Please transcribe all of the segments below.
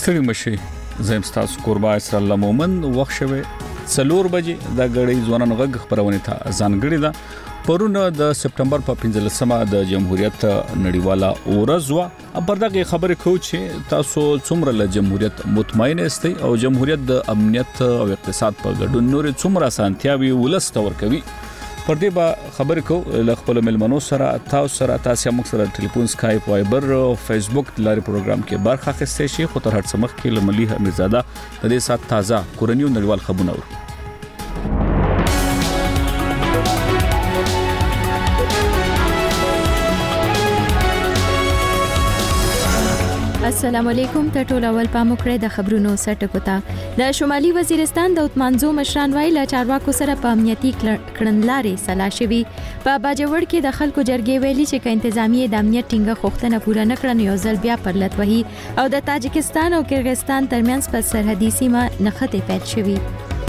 ستړي مشي زم تاسو قربا اسر الله مومن وخت شوه 4 بجې د غړې ځوانان غږ خبرونه ته ځانګړي ده پرونه د سپټمبر په 15مه د جمهوریت نړیواله ورځ وا په دغه خبره کو چې تاسو څومره له جمهوریت مطمئن استئ او جمهوریت د امنیت او اقتصاد په ګډون نور څومره سانتیاوي ولست ورکوي پر دې به خبرې کو له خپل ملمنو سره تاسو موږ سره ټلیفون سکایپ وایبر او فیسبوک لاري پروګرام کې برخه اخیستئ شي خو تر هر څه مخکې له ملي امرزاده د دې سات تازه کورنیو نړیوال خبرونه ورو السلام علیکم ته ټول اول پام وکړئ د خبرونو سرټکو ته د شمالي وزیرستان د اتمانزو مشران ویل چارواکو سره په امنیتي کړنلارې سلا شوي په باجوړ کې د خلکو جرګې ویلي چې ک انتظامیه د امنیت ټینګه غوښتنه پوره نکړن یو ځل بیا پرلط وهي او د تاجکستان او کرغستان ترمنځ په سرحدي سیمه نښتې پیدا شوي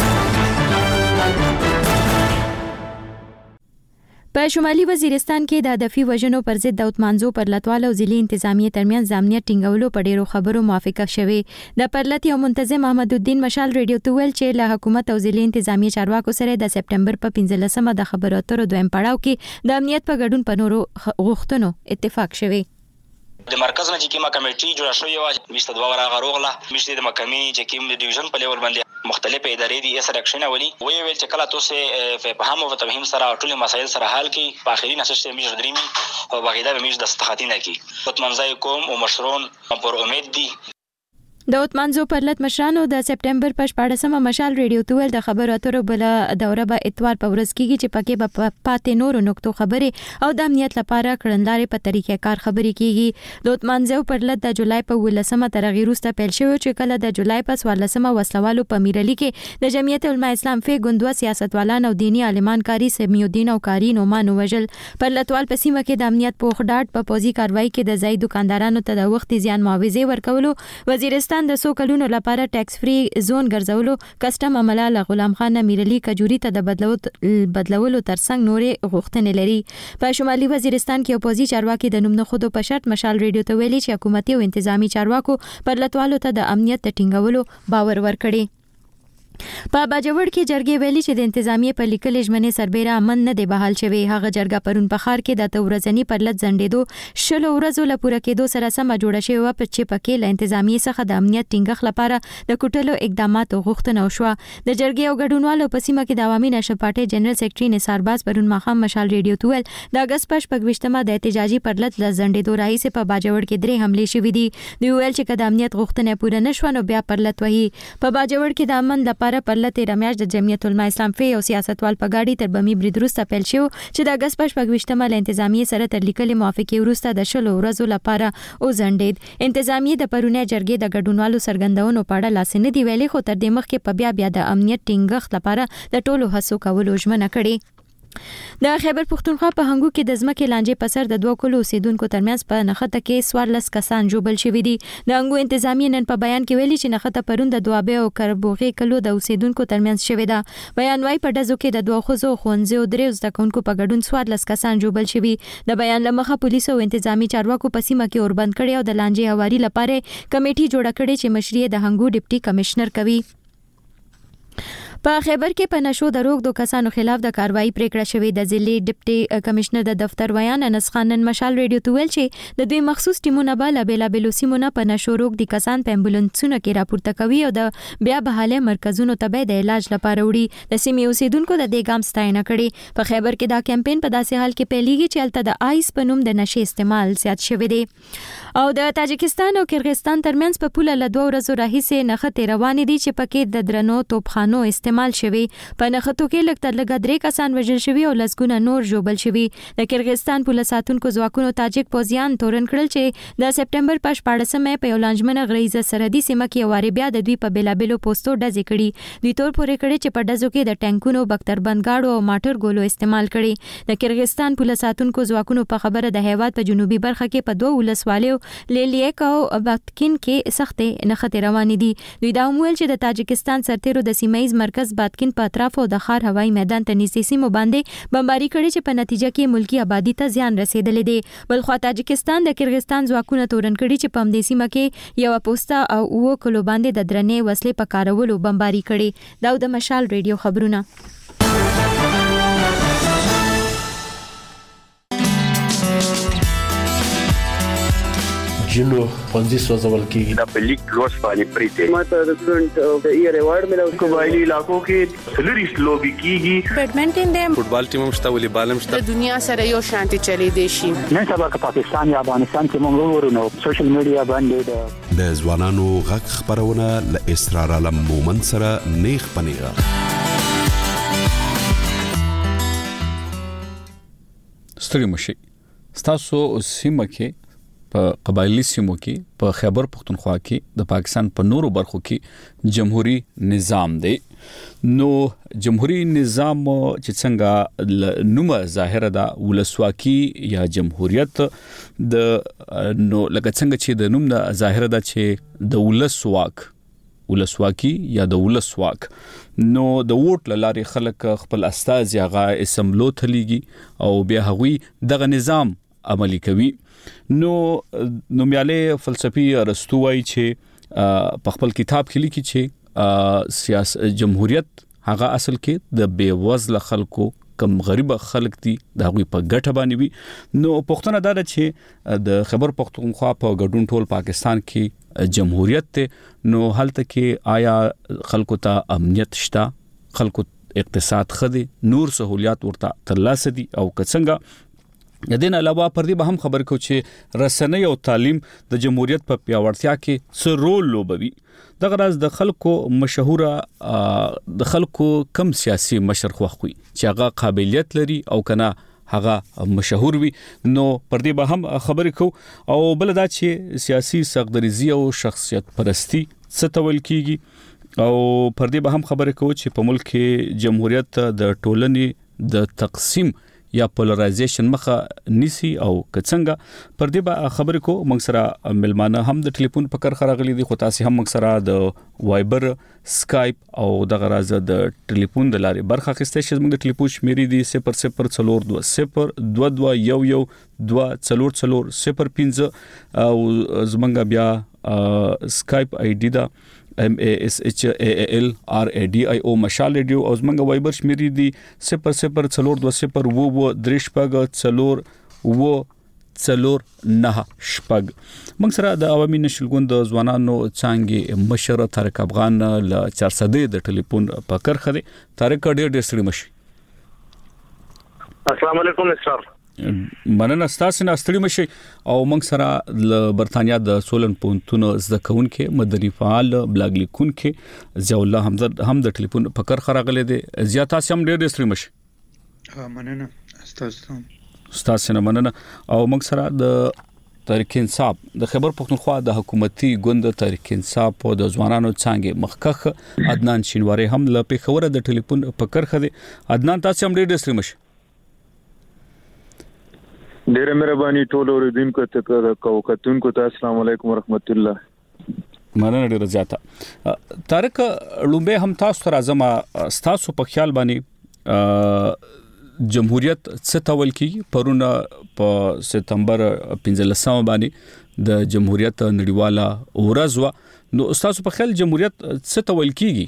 په شمالي وزیرستان کې د هدفي وژنو پر ضد د اتمانزو پرلطوال او ضلعي انتظامیه ترمنځ امنیت ټینګولو په ډیرو خبرو موافقه شوه د پرلط یو منتظم احمد الدین مشال ریډیو ته ویل چې له حکومت او ضلعي انتظامیه چارواکو سره د سپټمبر په 15مه د خبرو اترو دویم پړاو کې د امنیت په ګډون په نورو غوښتنو اتفاق شوه د مرکز نه چې کومه کمیټي جوړه شوې و مشته دوه ورغه روغله مشته د محکمې چې کوم د ډیویژن په لیول باندې مختلفې ادارې دي سره اکشن ولي وی ویل چې کله تاسو په فهم او تفهیم سره ټول مسایل سره حل کی په اخري نسشته میش درېمي او بغیدا به میش د استخاتینه کی اتمنځای کوم او مشرون پر امید دي د اتمانزو پرلط مشرانو د سپټمبر په 14مه مشال ریډیو توول د خبرو اترو بل دوره به اتوار په ورځ کېږي چې پکې به پاتې نورو نقطو خبرې او د امنیت لپاره کړنلارې په طریقې کار خبرې کېږي د اتمانزو پرلط د جولای په 18مه تر غیروسته پیل شوی چې کله د جولای په 14مه وسلوالو په میرلی کې د جمعیت علماء اسلام فی ګوندوا سیاستوالان او دینی عالمان کاری سمیع الدین او کاری نومان وجل پرلطوال په سیمه کې د امنیت په خډاټ په پوزي کاروایی کې د ځای دکاندارانو ته د وخت زیان معاوضه ورکولو وزیرستان د 100 کلونو لپاره ټیکس فری زون ګرځولو کسٹم عمله غلام خان میرلی کجوري ته د بدلولو ترڅنګ نورې غوښتنې لري په شمالي وزیرستان کې اپوزي چارواکي د نوم نه خودو په شرط مشال ریډیو ته ویلي چې حکومتي او انتظامی چارواکو پر لټوالو ته د امنیت ټینګولو باور ورکړي په باجوړ کې جرګې ویلي چې د انتظامیه په لیکل ژمنې سربېره امن نه دی بحال شوی هغه جرګه پرون په خار کې د تورزنی پرلط زندېدو شلو ورځو لپاره کېدو سره سم جوړه شوی و په چې پکې ل انتظامیه څخه د امنیت ټینګښ لپاره د کوټلو اقدامات غوښتنه وشوه د جرګې او ګډونوالو په سیمه کې د عوامي نشو پارټي جنرال سیکریټري نثار باز پرون ماښام مشال ریډیو توول د اگست په 28مه د احتجاجي پرلط ل زندېدو راهیسه په باجوړ کې 3 حمله شوې دي دوی ویل چې کله امنیت غوښتنه پوره نشو نو بیا پرلط وهي په باجوړ کې د امن لپاره پرلط د جمعیت علماء اسلام فی او سیاستوال په گاډي تر بمی برید وروسته پیل شو چې د اگست په 28مه ل انتظامیه سره تر لیکلي موافقه وروسته د شلو ورځو لپاره او زندید انتظامیه د پرونه جرګې د ګډونوالو سرګندونو په اړه لاسنه دی ویلي خو تر دې مخکې په بیا د امنیت ټینګښت لپاره د ټولو هڅو کولو ژمنه کړې د خیبر پختونخوا په هنګو کې د ځمکې لانجې په سر د 2 کلو اوسیدونکو ترمنځ په نښته کې 14 کسان جوبل شوي دي د هنګو انتظامیه نن په بیان کې ویلي چې نښته پرون د دوابه او کربوغي کلو د اوسیدونکو ترمنځ شوي ده بیان وايي په دزو کې د 2 خزو خونځو او 3 زده کوونکو په ګډون 14 کسان جوبل شوي د بیان لمخه پولیسو او انتظامی چارواکو په سیمه کې اوربند کړي او د لانجې هواري لپاره کمیټي جوړه کړې چې مشري د هنګو ډیپټي کمشنر کوي په خیبر کې په نشو د روغ دو کسانو خلاف د کاروایی پریکړه شوې د ضلع ډیپټي کمشنر د دفتر ویان انس خان نن مشال ریډیو ته ویل چې د دوی مخصوص ټیمونه به بېلابېلو سیمونه په نشو روغ دي کسان په امبولانسونو کې راپورته کوي او د بیا بحاله مرکزونو ته د علاج لپاره وړي د سیمې اوسیدونکو د دې ګام ستاینه کړې په خیبر کې دا کمپاین په داسې حال کې پیلېږي چې الته د آیس په نوم د نشې استعمال زیات شوی دی او د تاجکستان او کرغستان ترمنځ په پوله له 2 ورځو راهیسې نښتې روانې دي چې پکې د درنو توپخانو استعمال شوی په نښتو کې لږ تر لږه 3 کسان وژل شوي او لسګونه نور جوبل شوي د کرغستان پوله ساتونکو ځواکونو تاجک پوځیان تورن کړل چې د سپټمبر په 14مه په یو لانجمنه غریزه سرحدي سیمه کې واره بیا د دوی په بیلابلو پوسټو ډزې کړي دوی تور پورې کړي چې په ډزو کې د ټانکونو بختربندګاړو او ماټر ګولو استعمال کړي د کرغستان پوله ساتونکو ځواکونو په خبره د هیواد په جنوبي برخه کې په 2 ولسوالیو لیلیک او باتکین کې سختې نښتې روانې دي دوی دا ویل چې د تاجکستان سرتیرو د سیمایي مرکز مرکز بادکن په اطراف او د ښار هوایي میدان ته نږدې سیمو باندې بمباري کړې چې په نتیجه کې ملکی آبادی ته زیان رسیدلې دی. بلخوا تاجکستان د کرغستان ځواکونه تورن کړي چې په همدې سیمه کې یو پوسټه او 9 کلو باندې د درنې وسلې په کارولو بمباري کړي. دا د مشال ریډیو خبرونه. جنو پنځه سوځول کیږي د پلیک لوس باندې پریته ماته د سټوډنټ د ایئر ایوارډ ملو قبایلی علاقو کې سلریست لوبي کیږي بیډمنټن د فوټبال ټیم مشته ولې بالم شته د دنیا سره یو شانتي چلی دی شي. نن سبا که پاکستان یا افغانستان کې موږ ورونو سوشل میډیا باندې د ځوانانو غږ خبرونه ل اسرار عالم مومن سره نیخ پنیغه ستړي مشي تاسو سیمه کې په قبایلی سیمو کې په خیبر پختونخوا کې د پاکستان په نورو برخو کې جمهوریت نظام دی. نو جمهوریت نظام چې څنګه نومه ظاهره ده ولسواکي یا جمهوریت د نو لکه څنګه چې د نوم د ظاهره ده چې د ولسواکي یا د ولسواک نو د ووټ لارې خلک خپل استازي هغه اسمبلو ته لیږي او بیا هغوی دغه نظام عملی کوي. نو نومیاله فلسفي ارسطو وايي چې په خپل کتاب کې لیکي چې سیاست جمهوریت هغه اصل کې د بیوزله خلکو کم غریب خلک دي د هغوی په ګټه باندې وي. نو پښتنه دا ده چې د خیبر پختونخوا په ګډون ټول پاکستان کې جمهوریت ته نو هلته کې آیا خلکو ته امنیت شته، خلکو اقتصاد خدي، نور سہولیات ورته ترلاسه دي او څنګه د دین علاوه پر دې به هم خبر کو چې رسنۍ او تعلیم د جمهوریت په پیاوړتیا کې څه رول لوبوي. دغه راز د خلکو مشهوره د خلکو کم سیاسي مشر خوخوي چې هغه قابلیت لري او کنه هغه مشهور وي. نو پر دې به هم خبرې کو او بل دا چې سیاسي سغدریزي او شخصیت پرستی څه تول کیږي او پر دې به هم خبرې کو چې په ملک کې جمهوریت د ټولنې د تقسیم یا پولرایزیشن مخه نسی او څنګه پر دې به خبرې کو. موږ سره ملمانه هم د ټلیفون په کار خراغلي دي، خو تاسو هم موږ سره د وایبر، سکایپ او دغه راز د ټلیفون د لارې برخه اخیستئ. چې موږ د ټلیفون شمیرې دي 002022110405 او زمونږ بیا سکایپ آی ډی دا MASHALRADIO مشال ریډیو او زمونږ وایبر شمیرې دي 002003 موږ سره د عوامي نشلګوند د ځوانانو څنګه مشر طارق افغان ل 400 د ټلیفون په کرخه دي. طارق ډېر ستړي مشي. السلام علیکم اسرار. مننه ستاسو نه ستړي مشي. او موږ سره ل برتانیا د سولن پونتون زده کوونکې مدني فعال بلاګ لیکونکې ضیاء الله حمزه هم د ټلیفون په کار خراغله دي. ضیاء تاسو هم ډېر ستړي مشي. مننه ستاسو نه مننه. او موږ سره د تحریک انصاف د خیبر پختونخوا د حکومتي ګوند تحریک انصاف او د ځوانانو څنګه مخکخ عدنان شینواری هم ل پیښور د ټلیفون په کرخه دي. عدنان تاسو هم ډېر ستړي مشي. ډیره مهرباني ټول اوریدونکو ته کوکتونکو ته السلام علیکم ورحمت الله. مننه ډیره زیاته. طارق لومبه هم تاسو راځم تاسو په خیال باندې جمهوریت څه تول کی پرونه په سپتمبر 15 باندې د جمهوریت نړیواله ورځ و. نو تاسو په خیال جمهوریت څه تول کیږي؟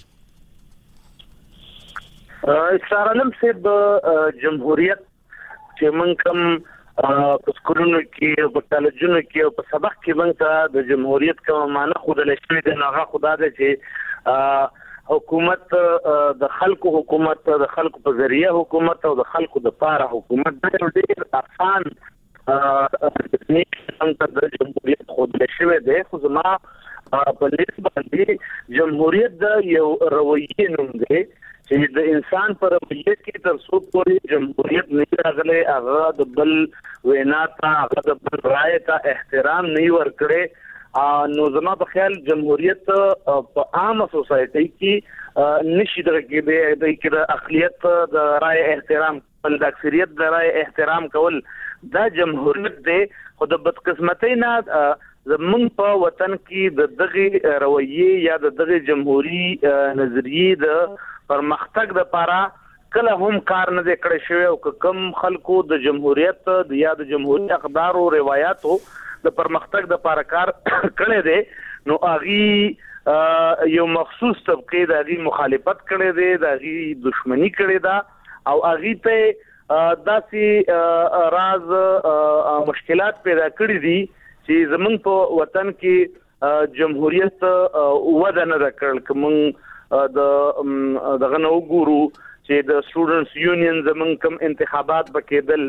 اسرائیل سه د جمهوریت چې من کوم په سکولونو کې په کالجونو کې په سبق کې موږ د جمهوریت کوم معنی خودل شوی د هغه خدا د چې حکومت د خلکو حکومت د خلکو په ذریعہ حکومت او د خلکو د پاره حکومت د ډېر آسان د جمهوریت خودل شوی دی. خو زما په لیست باندې جمهوریت د یو رویه نوم دی چې د انسان پر رویه کې تر څو پورې جمهوریت نه راغلی هغه د بل وینا ته هغه د بل رائے ته احترام نه ورکړي. نو زما په خیال جمهوریت په عامه سوسایټي کې نشي درکې د اقلیت د رائے احترام بل د اکثریت د رائے احترام کول دا جمهوریت دی. خو د بدقسمتۍ نه زمونږ په وطن کې د دغه رویه یا د دغه جمهوریت نظریه د پرمختګ د لپاره کله هم کار نه کړی شوی او کم خلکو د جمهوریت د یا د جمهوریت اقدار او روایتو د پرمختګ د لپاره کار کړی دی نو هغه یو مخصوص طبقه د هغه مخالفت کړی دی د هغه دښمنی کړی دا او هغه ته داسې راز مشکلات پیدا کړی دي چې زمونږ په وطن کې جمهوریت وده نه کړل کوم دغه نو ګورو چې د سټوډنټس یونین زمون کوم انتخابات وکیدل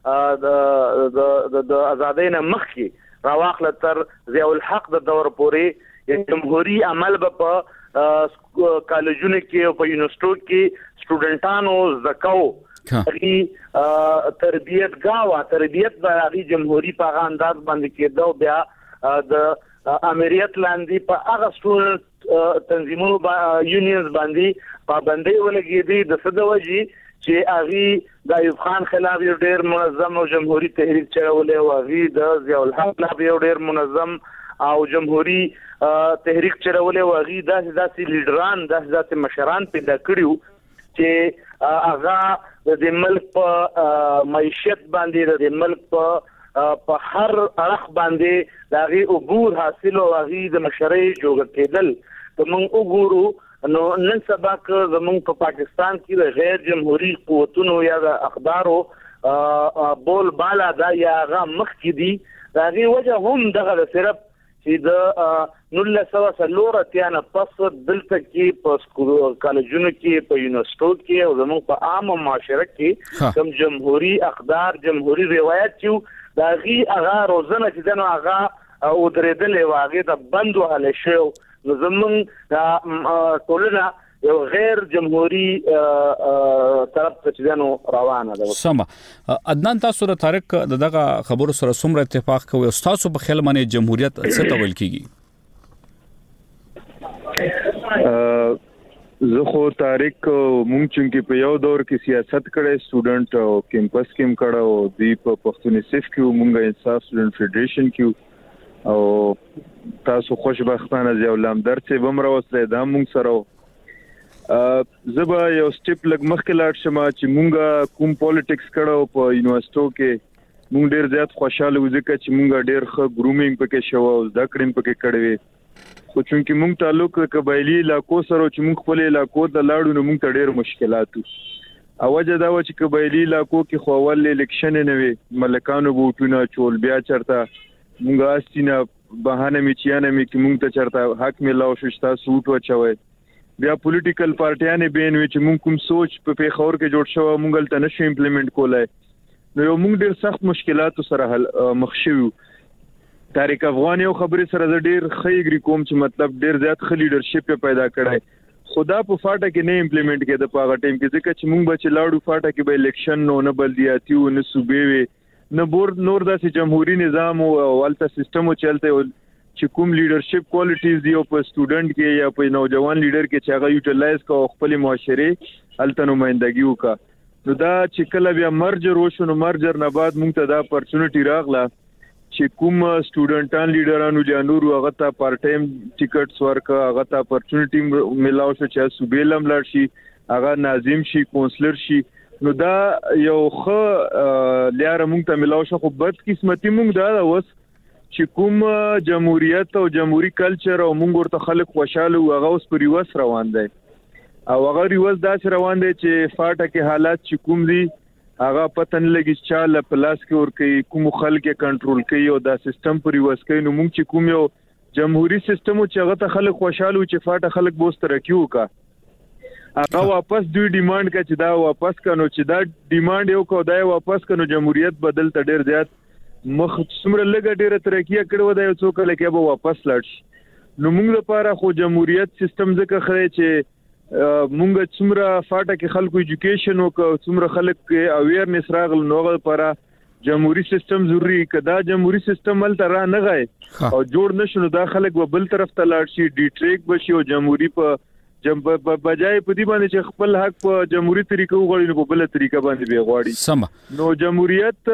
د آزادۍ نه مخکې راواخله تر ضیاء الحق د دور پورې جمهوریت عمل په کالجونو کې او په یونیورسيټو کې سټوډنټانو زکاو هغه تربیت د هغه جمهوریت په انداز باندې کېدو بیا د امریت لاندې په هغه سټوډنټ تنظیمونو یونینز باندې پابندۍ ولګېدې د صدوجي چې هغه د ایوب خان خلاف یو ډېر منظم او جمهوریت تحریک چلولې او هغه د ضیاء الحق خلاف یو ډېر منظم او جمهوریت تحریک چلولې او هغه داسې لیډران داسې مشران پیدا کړیو چې هغه د ملک په معیشت باندې د ملک په هر اړخ باندې دغه عبور حاصل او هغه د مشرۍ جوړ کېدل کوم وګورو نو نن سبا که زمونږ په پاکستان کې د غیر جمهوریت قوتونو یا د اقدارو بول بالا دا یا هغه مخ کې دي دا غي وجه هم دغه صرف چې د 1940 نه پس دلته کې په کالجونو کې په یونیورسيټو کې او زموږ په عام معاشره کې کوم جمهوریت اقدار جمهوریت روایت چې دا غي هغه روزنه چې دنو هغه او درېدلې واغې د بندو حل شو نو زمونږ ټولنه یو غیر جمهوریت طرف ته دنو روانه ده. سم عدنان تاسو سره طارق دغه خبرو سره څومره اتفاق کوي او تاسو په خیال باندې جمهوریت څه ته ویل کیږي؟ زه خو طارق مونږ چې په یو دور کې سیاست کړي سټوډنټ او کیمپس کې کړه او دی په پښتونستان کې مونږه انصاف سټوډنټ فدریشن کې او تاسو خوشبختانه ضیاء الحمدر چې بمره وسره دا مونږ سره زبا یو سټیپ لګ مخکې لاړ شم چې مونږه کوم پالیټکس کړه په یونیورسيټو کې مونږ ډیر زیات خوشاله وځکه چې مونږ ډیر ښه ګرومینګ پکې شو او ځکه پکې کړې خو چې مونږ تعلق قبایلی علاقو سره چې مونږ خپل علاقو د لاړو نو مونږ ته ډیر مشکلات او وجه دا و چې قبایلی علاقو کې خو اول الیکشن نه وي ملکانو بوټونه چول بیا چرته مونږه استینه بهانه میچیانه می کې مونږ ته چرته حق ملاو شوشتا سوټ وچوي بیا پولیټیکل پارټیانه بین وچ مونږ کوم سوچ په پیښور کې جوړ شو مونږ تل نشو امپلیمنٹ کولای نو یو مونږ ډیر سخت مشکلات سره مخ شو طارق افغان یو خبرې سره ډیر خېګری کوم چې مطلب ډیر زیات خ لیډرشپ پیدا کړای خدا په فاټه کې نه امپلیمنٹ کېده په هغه ټیم کې ځکه چې مونږ بچ لاړو فاټه کې به الیکشن نه بلدیاتي او نه صوبې وي نه نور داسې جمهوریت نظام او ولته سیستم چلته چې کوم لیډرشپ کوالټیز دی او په سټوډنټ کې یا په نوجوان لیډر کې چې هغه یوټیلایز کو خپل معاشره الته نمائندګي وکا نو دا چې کله بیا مرجر وشو نو مرجر نه بعد موږ ته دا اپورچونټی راغله چې کوم سټوډنټان لیډرانو جانورو هغه ته پارت ټایم ټیکټس ورکا هغه ته اپورچونټی ملاو شو چې صوبېلم لړ شي هغه ناظم شي کونسلر شي نو دا یو خو لاره موږ ته ملاو شو خو بد قسمتي موږ دا اوس چې کوم جمهوریت او جمهوریت کلچر او موږ ورته خلک خوشاله او هغه اوس پر یوس روان دی او هغه ریوز داسې روان دی چې فاټه کې حالات چې کوم دي هغه پتن لګی چې چاله پلاس کې ور کوي کوم خلک کنټرول کوي او دا سیستم پر یوس کوي نو موږ چې کوم یو جمهوریت سیستم چې هغه ته خلک خوشاله چې فاټه خلک بوست رکیو کا هغه واپس دوی ډیماند کا چې دا واپس کنو چې دا ډیماند یو کو دا واپس کنو جمهوریت بدل ته ډیر زیات مخ څومره لګ ډیره ترقیه کړو دا یو څوک لکه به واپس لاړ شي نو موږ لپاره خو جمهوریت سیستم ځکه خره چې موږ څومره فاټه کې خلکو ایجوکیشن او څومره خلک اویرنس راغل نوغه لپاره جمهوریت سیستم ضروری کدا جمهوریت سیستم مل تر نه غای او جوړ نشو دا خلک به بل طرف ته لاړ شي ډی ټریک بشي او جمهوریت په بجای په دې باندې چې خپل حق په جمهوریت طریقو غوړي نو په بل طریقه باندې به غوړي سم نو جمهوریت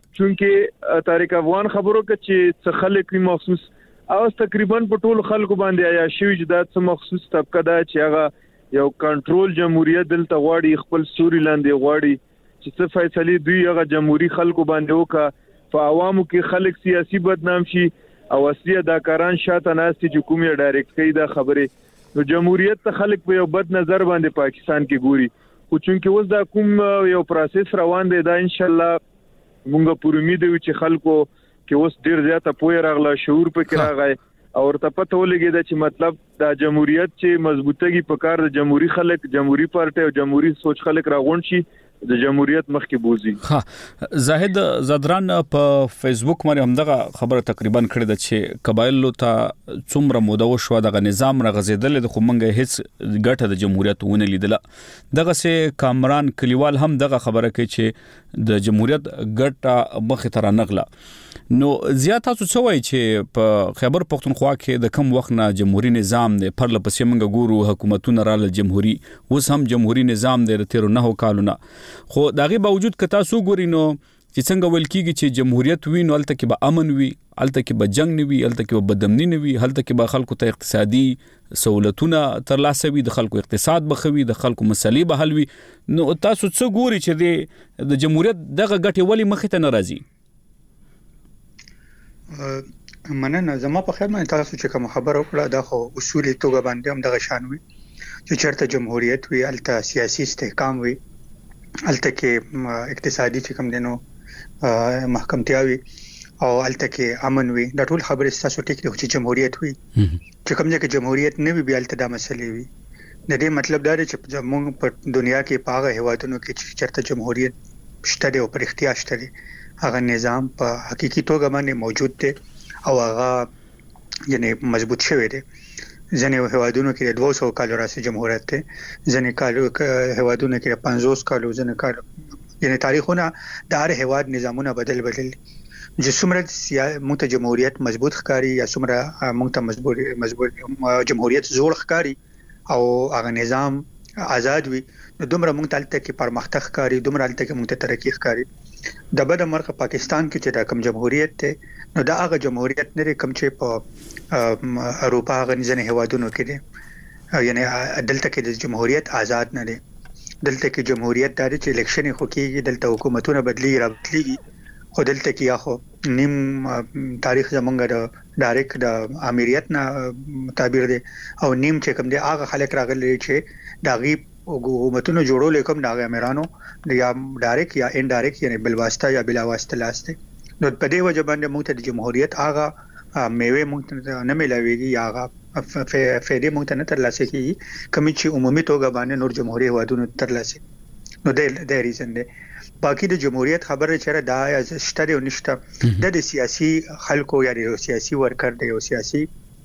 چونکه طارق افغان خبرو کې چې خلک مخصوص او تقریبا په ټول خلکو باندې آیا شوی چې دا څه مخصوص طبقه ده چې هغه یو کنټرول جمهوریت دلته غواړي خپل سوري لاندې غواړي چې څه فیصله دوی هغه جمهوریت خلکو باندې وکړه په عوامو کې خلک سیاسي بدنام شي او اصلي اداکاران شاته ناستي چې کومې ډایرکټ کوي دا خبره نو جمهوریت ته خلک په یو بد نظر باندې پاکستان کې ګوري خو چونکې اوس دا کوم یو پروسس روان دی دا ان شاء الله مونږ پوره امید یو چې خلکو کې اوس ډیر زیاته پوهه راغله شعور پکې راغی او ورته پته ولګیده چې مطلب دا جمهوریت چې مضبوطګي په کار د جمهوریت خلک جمهوریت پارټي او جمهوریت سوچ خلک راغون شي د جمهوریت مخکې بوزي. ها زاهد زدران په فیسبوک باندې همدغه خبره تقریبا کړې ده چې قبایلو ته څومره موده وشو دغه نظام رغزیدل د خمنګ هیڅ ګټه د جمهوریت ونه لیدله دغه سه کامران کلیوال هم دغه خبره کوي چې د جمهوریت ګټه مخه تر نغله نو زیات تاسو څه وایي چې په خیبر پختونخوا کې د کم وخت نه جمهوریت نظام دی پر لپسې منګه ګورو حکومتونه را ل جمهوریت اوس هم جمهوریت نظام دی تر 9 کالونه خو داغه باوجود که تاسو ګورئ نو چې څنګه ویل کیږي چې جمهوریت وینو الته کې به امن وي الته کې به جنگ نه وي الته کې به بدامني نه وي الته کې به خلکو ته اقتصادي سہولتونه ترلاسه وي د خلکو اقتصاد به خوي د خلکو مسلې به حل وي نو تاسو څه ګورئ چې د جمهوریت دغه ګټه ولی مخ ته ناراضي مننه زما په خیال باندې تاسو چې کوم خبر وکړه دا خو اصولي توګه باندې هم دغه شان وي چې چرته جمهوریت وي الته سیاسي استحکام وي الته کې اقتصادي چې کوم دینو محکمتیا وي او الته کې امن وي دا ټول خبره تاسو ټیک دي چې جمهوریت وي چې کوم ځکه جمهوریت نه وي بیا الته دا مسلې وي د دې مطلب دا دی چې موږ په دنیا کې په هغه هیوادونو کې چې چرته جمهوریت شته دی او پر اختیار شته دی هغه نظام په حقيقي توګه باندې موجود دی او هغه یعنی مضبوط شوی دی ځنې هیوادونو کې 200 کال راځي جمهوریت ته ځنې کالو هیوادونو کې 50 کالو ځنې کال یعنی تاریخونه د هر هیواد نظامونه بدل چې څومره موږ ته جمهوریت مضبوط ښکاری یا څومره موږ ته مضبوط جمهوریت زوړ ښکاری او هغه نظام آزاد وي دومره موږ ته تل کې پرمختګ ښکاری دومره تل کې موږ ته ترقی ښکاری د بده مرغه پاکستان کې چې دا کوم جمهوریت ته نو دا هغه جمهوریت نه کوم چې په اروپا غنځنه هیوادونو کې دي یعنی دلته کې د جمهوریت آزاد نه دي دلته کې جمهوریت د الیکشن خو کې دلته حکومتونه بدلیږي خو دلته کې یا خو نیم تاریخ زمونږ د ډایرکټ د امریت نه تعبیر دي او نیم چې کوم دي هغه خلک راغلي چې دا غي حکومتونو جوړول کوم دا امیرانو یا ډایرکټ یا انډایرکټ یعنی بل واسطه یا بلا واسطه لاسته نو په دې وجه باندې موږ ته د جمهوریت هغه میوه موږ ته نه ملاويږي یا هغه فائدې موږ ته نه ترلاسه کیږي کوم چې عمومي توګه باندې نور جمهوریت هوادونو ترلاسه نو د ریزن دی باقي د جمهوریت خبره چیرې دا شته او نشته د سیاسي خلکو یا د سیاسي ورکر د سیاسي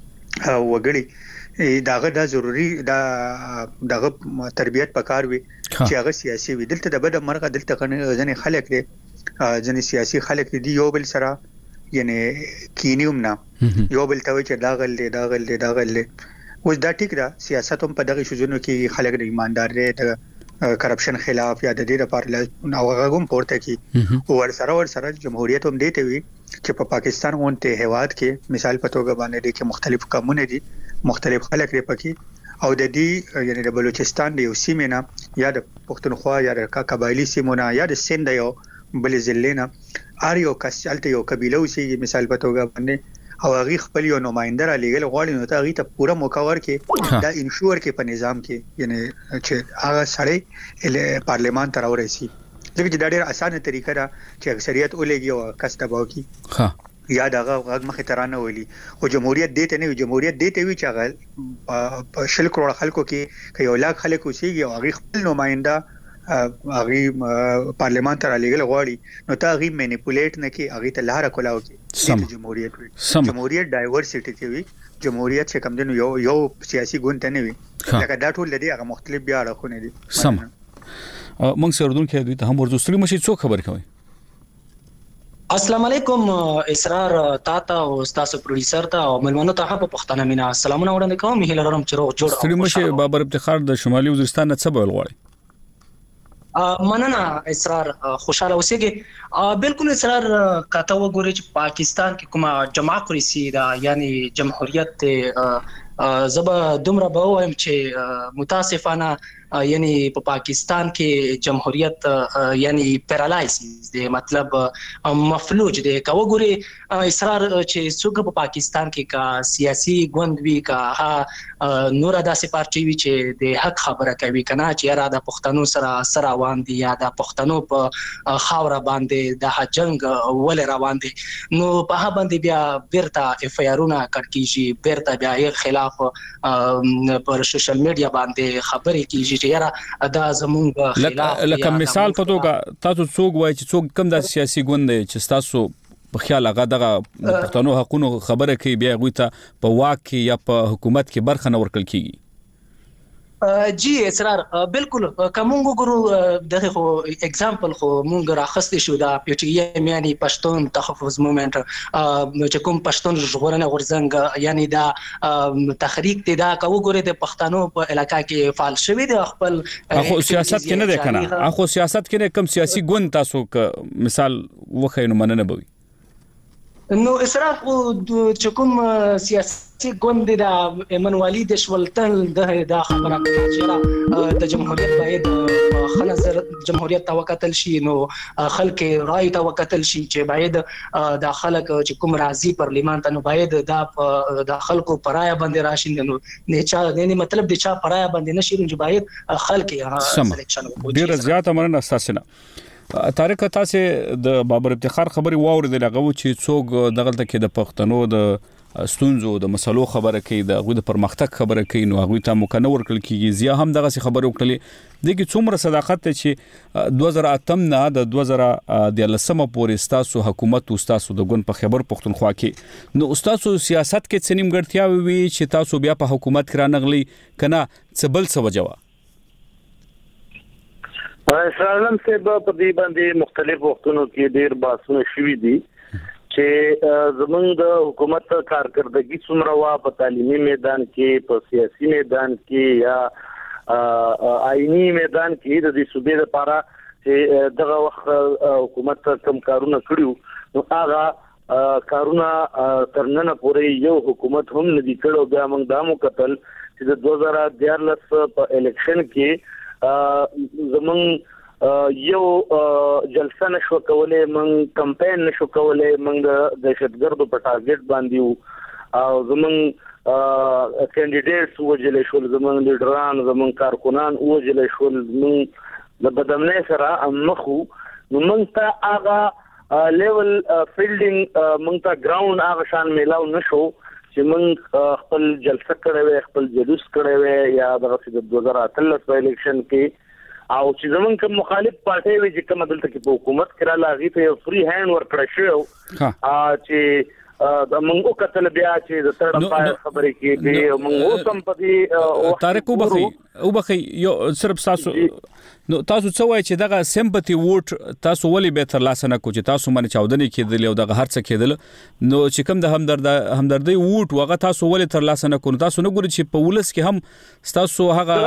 وګړي داغه دا ضروری داغه تربيت پکار وي چې هغه سیاسي وي دلته د بده مرغه دلته غني خلک دي ځنې سیاسي خلک دي یو بل سره یعنی کینیوم نه یو بل ته چې دا غل اوس دا ټیک ده سیاست هم په دغه شوزونو کې خلک د ایماندار دي د کرپشن خلاف یا د دې لپاره او هغه هم پورته کی ور سره جمهوریت هم دیته وي چې په پاکستان غونته هیواد کې مثال په توګه باندې د مختلف قومونه دي مختلف خلک لري پکې او د دې یعنی د بلوچستان د یو سیمه نه یا د پښتونخوا یا د قبایلی سیمونه یا د سند یو بل ځلینا اریو کسالته یو قبيله وسی مثال په توګه باندې او هغه خپل یو نمائنده را لګل غواړي نو ته هغه ته پوره موقع ورکې دا انشور کې په نظام کې یعنی چې هغه سړی پارلمان ته راورسي ځکه چې دا ډېر اسانه طریقه ده چې اکثریت ولګي او کس تباو کی ها یا دغه مخه ترانه ویلي او جمهوریت دته نه جمهوریت دته وی چې هغه شل کروڑ خلکو کې یو لاک خلک اوسېږي او هغه خپل نمائنده هغه پارلمان ته رالیږل غواړي نو تا هغه مینیپولیټ نه کی هغه ته لار کولاو کی جمهوریت وي جمهوریت ډایورسټی کې وي جمهوریت چې کوم دنو یو سیاسي ګوند نه وي لکه دا ټول لدی هغه مختلف بیا راخونه دي سم موږ سردون کې دوی ته هم ورزستري مشي څو خبر کوي السلام علیکم اسرار تاتا او استاد پروډوسر ته او ملمنو ته په پښتنه مینا السلامونه وړاندې کوم هیله لرم چې روغ جوړ ستړي مشه بابر افتخار د شمالي وزیرستان نه څه بول غواړي مننه اسرار خوشاله اوسېږي بالکل اسرار کاته وګورئ چې پاکستان کې کومه جماعت ریسی دا یعنی جمهوریت زبا دومره به وایم چې متاسفانه یعنی په پاکستان کې جمهوریت یعنی پیرالایز دی، مطلب مفلوج دی. که وګوري اصرار چې څوک په پاکستان کې کا سیاسي ګوند وي کا نور داسې پارټي وي چې د حق خبره کوي کنه چې را د پښتنو سره روان دي یا د پښتنو په خاور باندې د جنگ ول روان دي، نو په هغه باندې بیا بیرته اف آی آرونه کړ کیږي، بیرته بیا یې خلاف پر سوشل میډیا باندې خبرې کیږي چې یاره دا زمونږ خلاف. لکه مثال په توګه تاسو څوک وایي چې څوک کم د سیاسي ګوند دی چې تاسو په خیال هغه دغه پښتنو حقوقو خبره کوي بیا غوي ته په واک کې یا په حکومت کې برخه نه ورکړل کیږي؟ جی اصرار بالکل کومو ګورو دغه خو اگزامپل خو مونږ راخستې شو دا پی ټی ایم یعنی پښتون تحفظ موومېنټ چې کوم پښتون ژغورنه غورځنګ یعنی دا تحریک ته دا کو ګوره د پښتنو په علاقہ کې فعال شوی د خپل اخو سیاست کې نه ده کنه، اخو سیاست کې نه کم سیاسي ګوند تاسو مثال وخینو مننه بوي نو اسراف چې کوم سیاسي ګوند د منوالي د شولتل د خبره چې د جمهوریت باید خنظر جمهوریت توکتل شي، نو خلک رائے توکتل شي چې باید د خلک چې کوم راضي پارلیمان ته نو باید د خلکو پرایا باندې راشي، نو نه چا نه مطلب د چا پرایا باندې نشي، نو باید خلک سلیکشن وکړي. ډیر زیاته مننه تاسو نه. طارق تاسو د بابر افتخار خبري واوریدل هغه چې څوک دغلت کې د پښتنو د ستونزو د مسلو خبره کوي، د غوډ پرمختګ خبره کوي، نو هغه ته مکنور کړل کیږي. زیا هم دغه خبره وکړلې دغه څومره صداقت ته چې 2008 نه د 2013 پورې تاسو حکومت او تاسو د ګون په خبر پښتونخوا کې نو تاسو سیاست کې څنیم ګټیا وي چې تاسو بیا په حکومت کې رانغلي کنه څبل څه وجوه؟ اسرائیل سے په دې باندې مختلف وختونو کې ډېر باسونه شوي دي چې زمونږ د حکومت کارکردګي څومره وا په تعلیمي میدان کې، په سیاسي میدان کې یا آئینی میدان کې د دې صوبې لپاره چې دغه وخت حکومت کم کارونه کړیو، نو هغه کارونه تر نن پورې یو حکومت هم نه دی کړو. بیا موږ دا مو کتل چې د 2014 په الیکشن کې زمون یو جلسه نشو کولای، من کمپاین نشو کولای، من د دهشتګردو په ټارګټ باندې او زمون کینډیډیټس وجلې شول، زمون لیډران، زمون کارکونان وجلې شول، من د بدمنۍ سره مخو، نو من ته هغه لیول فیلډینګ من ته ګراوند هغه شان میلاو نشو چې من خپل جلسه کړې وې، خپل جلوس کړې وې یا د 2013 په الیکشن کې، او چې زمون کوم مخالف پارټي وي چې کوم دلته کې په حکومت کې را لاغي ته فری هاند ورکړ شو چې د منغو کتل بیا چې د تړ پای خبرې کې دی منغو سم پدې تاریخ وبخي یو صرف تاسو نو تاسو څه وایي چې دغه سمپاتي ووټ تاسو ولې به تر لاسه نه کو چې تاسو باندې چاودنې کېدل او دغه هرڅه کېدل، نو چې کوم د همدردی ووټ وغه تاسو ولې تر لاسه نه کو؟ تاسو نه ګورئ چې په ولس کې هم تاسو هغه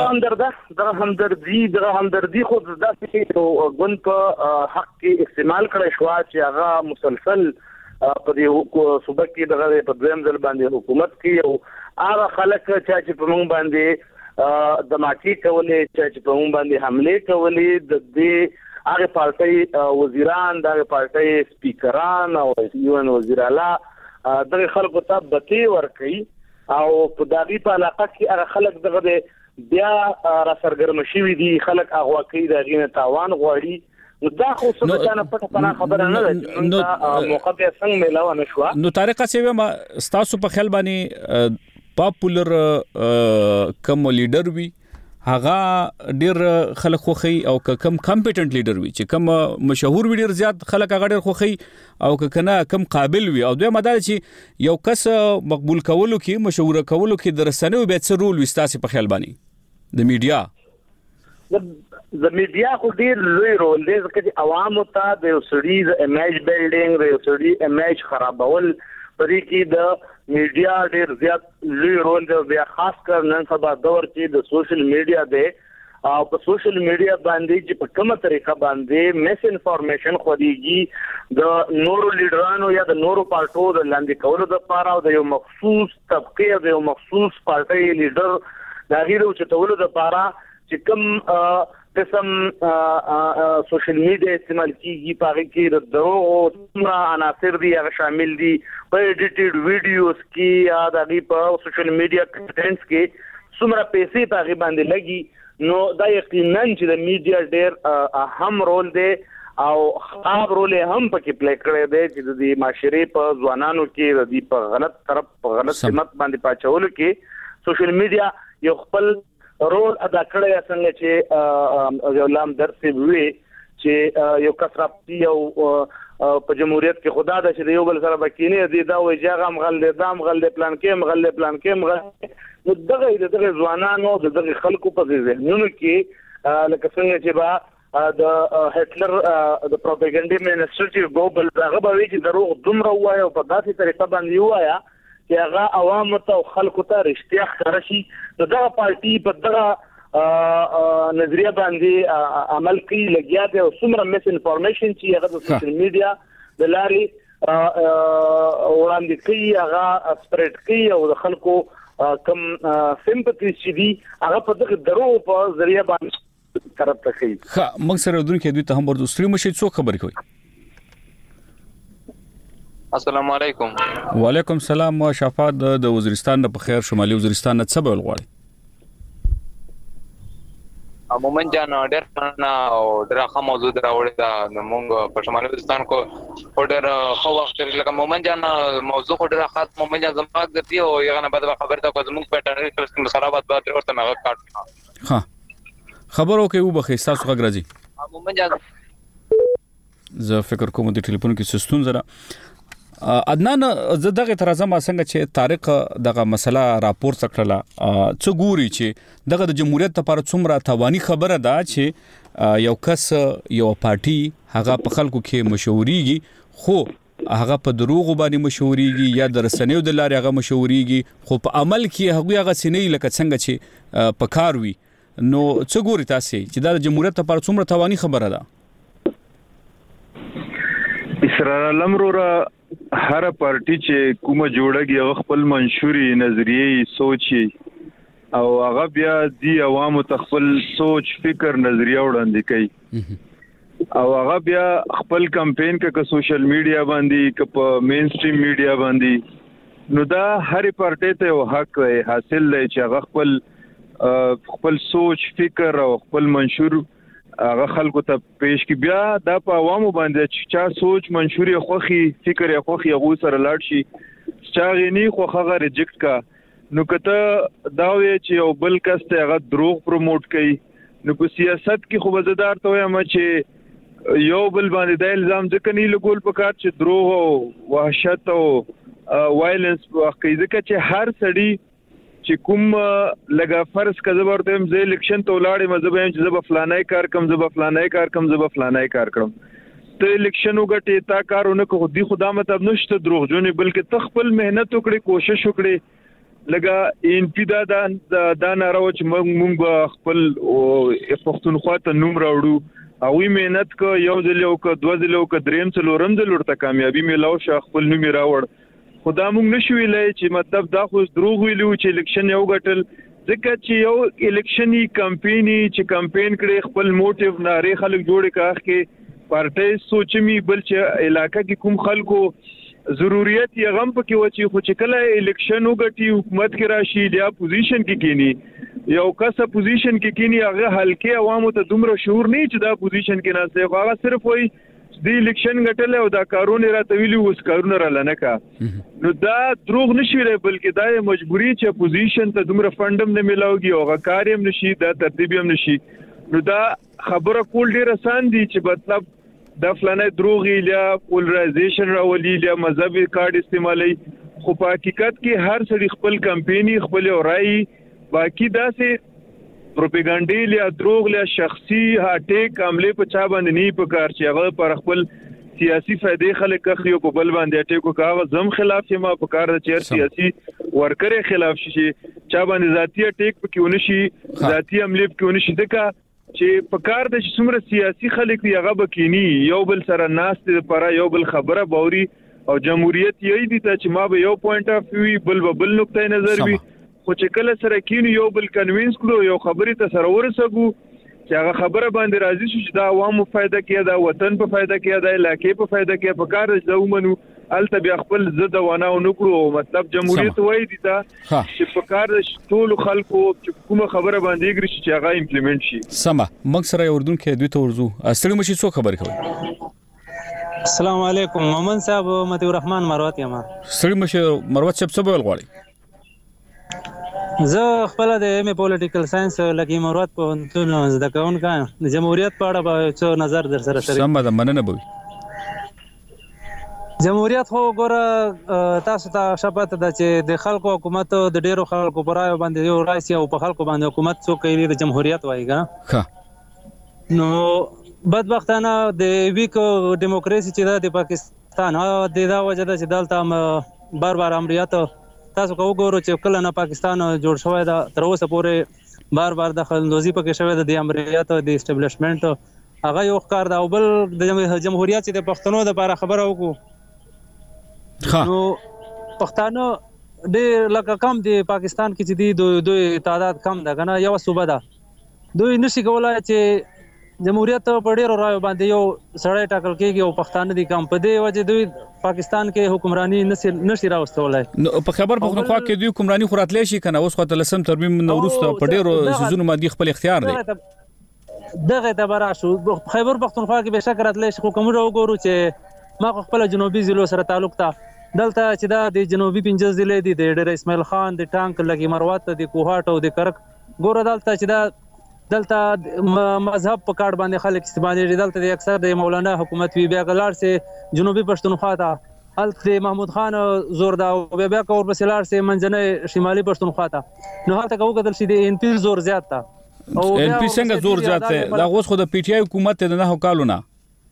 همدردی خو داسې ګوند په حق کې استعمال کړی شو چې هغه مسلسل په دې صوبه کې دغه په دویم ځل باندې حکومت کې او هغه خلک چې په موږ باندې د ماکی کولې چې په موږ باندې حمله کولې د دې هغه پارټي وزیران، د پارټي سپیکران او یون وزیر اعلی دغه خلکو ته بتی ورکړي او په دغه په علاقه کې هغه خلک دغه بیا را سرګرم شي دي، خلک هغه کوي دغه تاوان غواړي، نو دا خو څه څنګه پټه پناه خبره نه ده، نو موقع به څنګه ملاو نه شو. نو طریقه سی ما تاسو په خیال باندې پاپولر کم لیډر وي هغه ډیر خلک خوخي او کم کمپټنټ لیډر وي چې کم مشهور وي ډیر زیات خلک هغه ډیر خوخي او کنه کم قابل وي، او دوی مدار چې یو کس مقبول کولو کې مشهور کولو کې درسنه به څه رول وستاسي په خیال باندې د میډیا د میډیا خو ډیر لوی رول دی ځکه چې عوامو ته د سړي د امیج بیلډینګ د سړي امیج خرابول پرې کې د میډیا ډیر زیات لوی رول دی، بیا خاص کر نن سبا دور کې د سوشل میډیا دی او په سوشل میډیا باندې چې په کومه طریقه باندې میس انفارمیشن خوريږي د نورو لیډرانو یا د نورو پارټو د لاندې کولو لپاره او د یو مخصوص طبقه د یو مخصوص پارټي لیډر د غیرو چتولو لپاره چې کوم قسم سوشل میډیا استعمال کیږي په کې د درو عناصر دي هغه شامل دي په ایډیټډ ویډیوز کې یا د په سوشل میډیا کنټینټس کې څومره پیسې په غي باندې لګي نو دا یقینا چې د میډیا ډېر اهم رول دی او خراب رول هم پکې پلی کړی دی چې د معاشري په ځوانانو کې د په غلط طرف په غلط سمت باندې پاچولو کې سوشل میډیا یو خپل رول ادا کړی څنګه چې یو لام درس وی چې یو کثرت یو په جمهوریت کې خدا د چې یو بل سره بکینه دي دا وی ځای غل دام غل پلان کې نو دغه ځوانانو دغه خلکو په ذهنونو کې لکه څنګه چې با د هټلر د پروپاګاندا منسټر چې ګوبل هغه به چې دروغ دومره وایي او په داسې طریقه باندې وایي چې هغه عوام ته خلکو ته رښتیا ښکاره شي نو دغه پارټي په دغه نظریه باندې عمل کوي لګیا دی او څومره میس انفارمیشن چې هغه د سوشل میډیا د لارې وړاندې کوي هغه سپریډ کوي او د خلکو کم سمپاتي چې دي هغه په دغه درو په ذریعہ باندې طرف ته کوي ها موږ سره درونکو دوی ته هم ورته ستړي مشي څو خبر کوي السلام علیکم وعلیکم السلام شفاعت د وزیرستان په خیر شمالي وزیرستان څه بول غواړي مومن جان ډېر نه او ډېر موضوع راوړی دا موږ په شمالي وزیرستان کو ډېر خو وخت لکه مومن جان موضوع ډېر خاص مومن جان زموږ د دې او یغه بعد خبر ته کوم په ټنری کلستم خرابات بعد ورته مغه کاټ ها خبرو کې وبخې تاسو غږ مومن جان زه فکر کوم د ټلیفون کې سستون زره عدنان زه دغه ترازم څنګه چې طارق دغه مسله راپور څکړه څو ګوري چې دغه د جمهوریت لپاره څومره توانی خبره ده چې یو کس یو پارټي هغه په خلکو کې مشوريږي خو هغه په دروغ باندې مشوريږي یا د رسنیو د لارې هغه مشوريږي خو په عمل کې هغه سینې لکه څنګه چې په کار وي نو څو ګوري تاسو چې د جمهوریت لپاره څومره توانی خبره ده اسرار الامر هر پارټي چې کومه جوړږي هغه خپل منشوري نظریه سوچي او هغه بیا دی عوامو خپل سوچ فکر نظریه وړاندې کوي او هغه بیا خپل کمپاین کې سوشل میډیا باندې ک په مین سټریم میډیا باندې نو دا هر پارټي ته حق حاصل دی چې هغه خپل سوچ فکر او خپل منشور هغه خلکو ته پیش کی بیا د په عوامو باندې چې چا سوچ منشوري خوخي فکر خوخي هغه سره لاړ شي چا غني خو هغه ریجیکټ کا نو کته دا وی چې یو بل کس ته هغه دروغ پروموټ کوي نو په سیاست کې خو مزدار ته وایم چې یو بل باندې د الزام ځکه نه لګول پکار چې دروغ او وحشت او وایلنس واقعي ځکه چې هر سړی چې کوم لګا فرض کزه ورته زه الیکشن ته ولاړې مزبې چې زب فلانای کار کم زب فلانای کار کم زب فلانای کار کړم ته الیکشن وګټې تا کارونه کو خودي خدا مطلب نشته دروغجنې بلکې تخپل مهنت وکړي کوشش وکړي لګا ان پی دا نارو چې موږ خپل پښتونخوا ته نوم راوړو او مهنت کو یو ځل یو کو دوه ځل یو کو دریم څلورم ځل ورته کامیابی ملاو شو خپل نوم راوړ خدا موږ نشو ویلای چې مطلب دا خو دروغ ویلو چې الیکشن یو غټل ځکه چې یو الیکشني کمپایني چې کمپاین کړي خپل موټیو ناره خلک جوړ کاخ کې پارټي سوچمي بل چې علاقې کې کوم خلکو ضرورت یې غم پکې و چې خو چې کله الیکشن وګټي حکومت کې راشي یا پوزیشن کې کینی یو کسه پوزیشن کې کینی هغه حلقې عوامو ته دومره شعور نه چې دا پوزیشن کې نه ځي هغه صرف وایي د الیکشن غټل او دا کارونه راته ویلي اوس کارونه را لنکا نو دا دروغ نشي بلکې دا مجبوری چې اپوزیشن ته دومره فندم نه ملاوږي او غکاریم نشي دا ترتیب هم نشي نو دا خبره کول ډیر آسان دي چې مطلب دا فلانه دروغ یا پولرایزیشن راولي یا مذهبي کارت استعمالي خو په حقیقت کې هر سړي خپل کمپایني خپل اورای باقی دا سه پروپاګاندا یا دروغ یا شخصي هټیک عمله په چا باندې نه په کار چې هغه پر خپل سیاسي فائدې خلک اخلي په بل باندې ټیکو کاوه زم خلاف ما په کار د چیر سیاسي ورکرې خلاف شي چا باندې ذاتي ټیک پکې ونشي ذاتي عملي پکې ونشي دغه چې په کار د څومره سیاسي خلک دی هغه بکینی یو بل سره ناس لپاره یو بل خبره باوري او جمهوریت یې دي چې ما به یو پوینټ اف وی بل نقطه نظر وي خو چې کله سره کینو یو بل کنوینس کړو یو خبرې ته سره ورسګو چې هغه خبره باندې راضي شي چې دا عوامو فائدہ کې دا وطن په فائدہ کې دا علاقې په فائدہ کې په کار د ومنو الته بیا خپل زده ونه نکړو مطلب جمهوریت وایي دي چې په کار ټول خلکو چې کومه خبره باندې ګرځي چې هغه امپلیمنٹ شي سما موږ سره اردن کې دوی ته ورزو اصلي مشي څو خبر کوي السلام علیکم مومن صاحب متي الرحمن مروت یم سړي مشي مروت صاحب څه ویل غواړي زه خپل د ایم پولیټیکل ساينس لکه مروت په انتونو زده کوم کان د جمهوریت په اړه به څو نظر در سره شریک سم ده مننه بوي جمهوریت خو ګوره تاسو ته شپته د چې د خلکو حکومت د ډیرو خلکو پر راي باندې یو رئیس او په خلکو باندې حکومت څو کوي د جمهوریت وایګا ها نو بدبختانه د ویکو دیموکراسي چې د پاکستان د دا وجه ده چې دلته بار امریت تاسو کو ګورو چې کله نه پاکستان جوړ شوی دا تر اوسه پورې بار دخلندوزي پکې شوی د امریت د اسټابلیشمنت هغه یو ښکار دا او بل د جمهوریت چې د پښتنو د لپاره خبره وکړو نو پښتانه د لکه کم د پاکستان کې چې دوی تعداد کم ده کنه یو صوبه ده دوی نشي کولای چې جمهوریت په ډیرو رایو باندې یو سړی ټاکل کېږي او پښتانه دي کم په دې وجه دوی پاکستان کې حکمرانی نشي راوستولای نو په خبر پښتونخوا کې دوی حکمرانی خوراتلې شي کنه اوس خو تلسم ترمیم نوروسته په ډیرو سيزونو باندې خپل اختیار دی دغه ته براشو خیبر پښتونخوا کې به شک راتلې شي خو کوم وګورو چې ما خپل جنوبي ضلعو سره تعلق ته دلته چې دا د جنوبي 15 ضلع دي د ډېر اسماعیل خان د ټانک لګي مروت د کوهاټ او د کرک ګوره دلته چې دا دلته مذهب په کار باندې خلک استعمالي دلته د اکثر د مولانا حکومت وی بیا غلار سي جنوبي پښتونخوا ته الته محمود خان زور دا او بیا کور بسلار سي منځنۍ شمالي پښتونخوا ته نو هلته کوو کدل شي د ان پی زور زیات تا او ان پی څنګه زور زیات دی دا اوس خو د پی ټی آی حکومت ته نه کالونه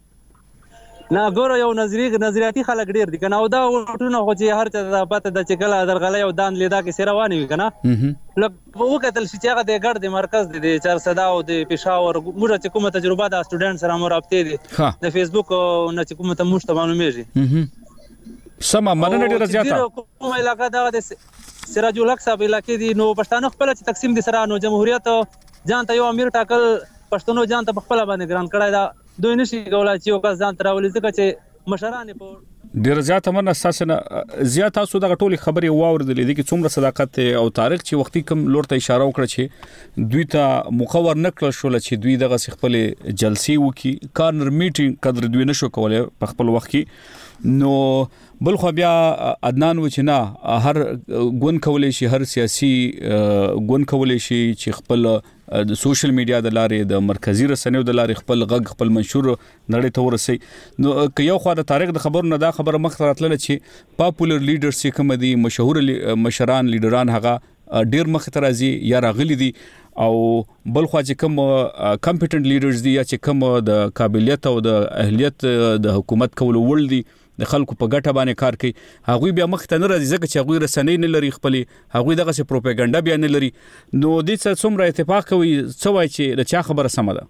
نه ګوره یو نظریاتي خلک ډیر دي کنه او دا ټونه خو چې هر څه پته د چکلا درغلې او دان لیدا کې سرواني وي کنه لکه وکتل چې هغه د ګډ د مرکز د 400 او د پېښور موږ چې کومه تجربه د سټوډنټ سره مرابطه دي د فیسبوک او نه چې کومه ته مشته معلومیږي سما مننه ډیره زیاته کومه علاقه دا د سراج الحق صاحب علاقې دي نو پښتانه خپل چې تقسیم دي سره نو جمهوریت ځان ته یو امیر ټاکل پښتنو ځان ته خپل باندې ګران کړای دا دوی نشي کولای چې یو کس ځان تراولي ځکه چې مشران په ډیر زیاته من اساسنه زیات تاسو د ټولي خبرې واوردلې دي چې څومره صداقت او تاریخ چې وختي کم لور ته اشاره وکړه چې دوی ته مخور نکړل شو چې دوی دغه خپل جلسې وکي کارنر میټینګ قدر دوی نشو کولای په خپل وخت کې نو بل خو بیا عدنان و چې نه هر ګون کولای شي هر سیاسي ګون کولای شي چې خپل د سوشل میډیا د لارې د مرکزی رسنیو د لارې خپل غږ خپل منشور نړۍ ته ورسي نو که یو خو د تاریخ د خبرو نه دا خبره مخ راتله چې پاپولر لیډرز چې کوم دي مشهور مشران لیډران هغه ډیر مخ ته راځي یا راغلي دي او بل خو چې کوم کمپټنټ لیډرز دي یا چې کوم د قابلیت او د اهلیت د حکومت کول ول دي د خلکو په ګټه باندې کار کوي هغه بیا مخ ته نه راځي ځکه چې هغه رسنۍ نه لري خپل هغه دغه څه پروپاګاندا بیا نه لري نو د څه څومره اتفاق کوي څه وایي چې د چا خبره سم ده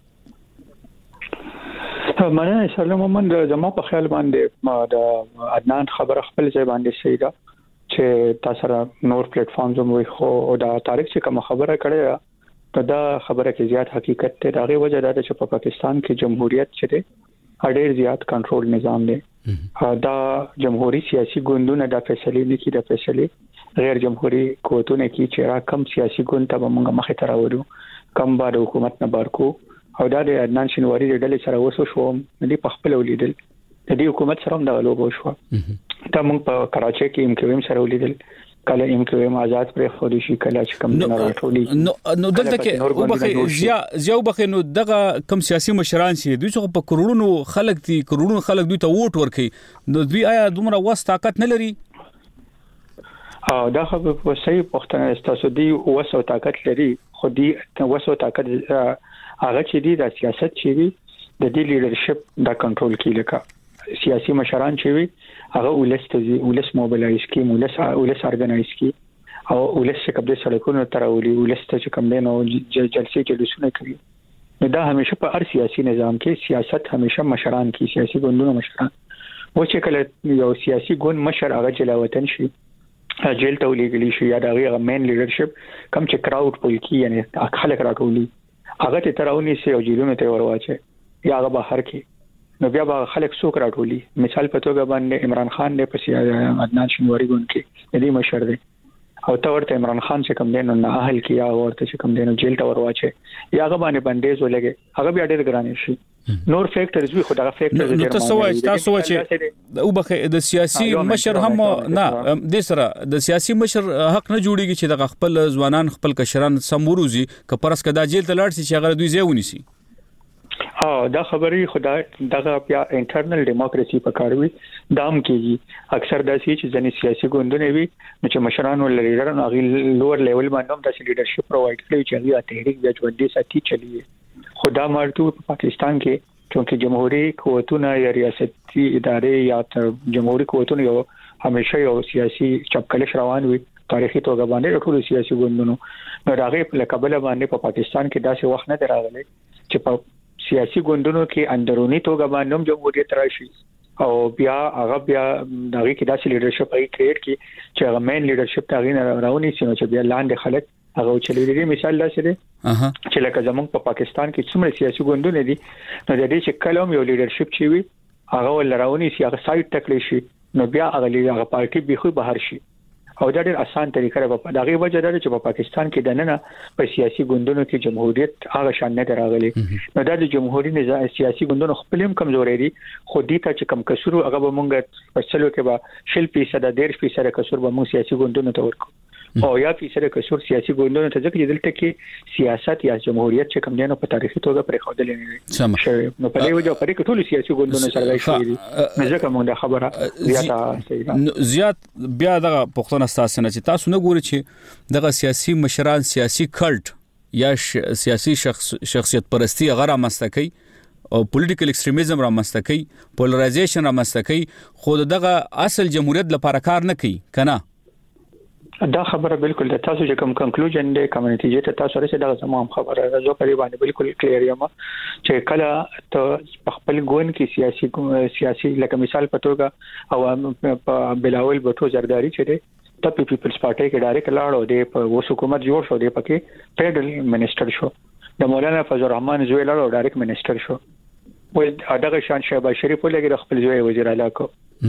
مننه سلام مومن زما په خیال باندې د عدنان خبره خپل ځای باندې صحیح ده چې تاسو را نور پلیټ فارمز مو خو دا تاریخ چې کوم خبره کړې په دا خبره کې زیات حقیقت ته دغه وجه ده چې په پاکستان کې جمهوریت چره ډېر زیات کنټرول نظام دی دا جمهوریت سیاسي ګوندونه د فیصلې نه کی د فیصلې غیر جمهوریت قوتونه کی چې را کم سیاسي ګوند ته موږ مخه تر وړو کم بعد حکومت نه بارکو او دا د عدنان شینواری د ډلې سره وسو شو د په خپل ولیدل د دې حکومت سره هم دا لوګو شو دا موږ په کراچۍ کې امکویم سره ولیدل کله امکویم آزاد پر خودي شي کله چې کم نه راټولي نو دلته کې وبخې زیاو بخې نو دغه کم سیاسي مشران سي دوی څو په کرونو خلک دي کرونو خلک دوی ته ووټ ورکړي نو دوی آیا دومره وس طاقت نه لري دا خو په صحیح پښتنه تاسو دی وس او طاقت لري خو دی وس او طاقت هغه چې دی د سیاست چې دی د دې لیډرشپ دا کنټرول کیږي سیاسي مشران چې وي هغه ولس موبلایز کی ولس ارګنایز کی او ولس چې کوم د سړکونو تراولي ولس چې کوم دینو جلسې جلوسونه کوي دا همیشه په هر سیاسي نظام کې سیاست همیشه مشران کی سیاسي ګوندونو مشران و چې کله یو سیاسي ګوند مشر هغه جلاوطن شي جیل ته ولېږلی شي یا دا غي مین لیډرشپ کم چې کراود پول کی یعنی خلک راټولي هغه ته تراونی سي او جیلونو ته ورواچي یا هغه بهر کې نو بیا به خلک څوک راټولي مثال په توګه باندې عمران خان نه پسې عدنان شینواری ګوند کې دې مشر دی او تا ورته عمران خان چې کوم دینو نه اهل کیا ورته چې کوم دینو جیل ته ورواچي یا هغه باندې بندیز ولګي هغه بیا ډېر ګران شي نور فیکټرز وي خدای فیکټرز نو تاسو چې او بخې د سیاسي مشر هم نه د سره د سیاسي مشر حق نه جوړیږي چې د خپل ځوانان خپل کشران سموروزي ک پرس کدا جیل ته لاړ شي چې هغه دوی ځای ونیسي دا خبري خدای دغه بیا انټرنل ډیموکراسي پکاروي دام کېږي اکثر داسې چې ځنې سیاسي ګوندونه وي چې مشران ول لیډران هغه لوور لیول باندې هم داسې لیډرشپ پرووایډ کړي چې هغه تحریک بیا ژوندۍ ساتي چلیږي خدا مرتو په پاکستان کې چونکه جمهوریت قوتونه یا ریاستي ادارې یا جمهوریت قوتونه یو همیشه یو سیاسي چپکلش روان وي تاریخي توګه باندې ټول سیاسي ګوندونو نو راغی په لقبل باندې په پاکستان کې داسې وخت نه دراغلی چې په سیاسي ګوندونو کې اندرونی توګه باندې هم جمهوریت راشي او بیا هغه بیا دغه کې داسې لیډرشپ ای کریټ کی چې هغه مین لیډرشپ تاغین راونی چې بیا لاندې خلک هغه چلیږي مثال دا څه دی چې لکه زمونږ په پاکستان کې څومره سیاسي ګوندونه دي نو د دې چې کلم یو لیډرشپ چي وي هغه ول راونی چې هغه سایت تکلی شي نو بیا هغه پارټي به خو بهر شي او دا ډېر اسان طریقه ده په دغه وجه ده چې په پاکستان کې دننه په سیاسي ګوندونو کې جمهوریت هغه شان نه راغلي نو دا د جمهوریت نظام سیاسي ګوندونو خپل هم کمزوري دي خو دې ته چې کم کسر هغه به مونږ په چلو کې به شل پیسه د 1.5% کسر به مونږ سیاسي ګوندونو ته ورکو او یا پیسه کسر سیاسي ګوندونو ته ځکه چې دلته کې سیاست یا جمهوریت چې کم دینو په تاریخي توګه پرې خو دلې نه نو په دې وجه پرې ټول سیاسي ګوندونو سره شوي دي ځکه مونږ د خبره زیات بیا دغه پښتون اساس نه چې تاسو نه ګوري چې دغه سیاسي مشران سیاسي کلټ یا سیاسي شخصیت پرستی غره مستکی او پولیټیکل ایکستریمیزم را مستکی پولرایزیشن را مستکی خو دغه اصل جمهوریت لپاره کار نه کوي کنه دا خبره بالکل د تاسو چې کوم کنکلوژن دی کمیونټي چې تاسو سره دا زموږ خبره زه په باندې بالکل کلیر یم چې کله ته خپل ګون کې سیاسي لکه مثال په توګه او بلاول بټو زرداری چې دی د پیپلز پارټي کې ډایرکټ لاړو دی په وس حکومت جوړ شو دی پکې فیډرل منسٹر شو د مولانا فضل الرحمن زوی لاړو ډایرکټ منسٹر شو و دغه شان شهباز شریف ولګي خپل زوی وزیر اعلی کو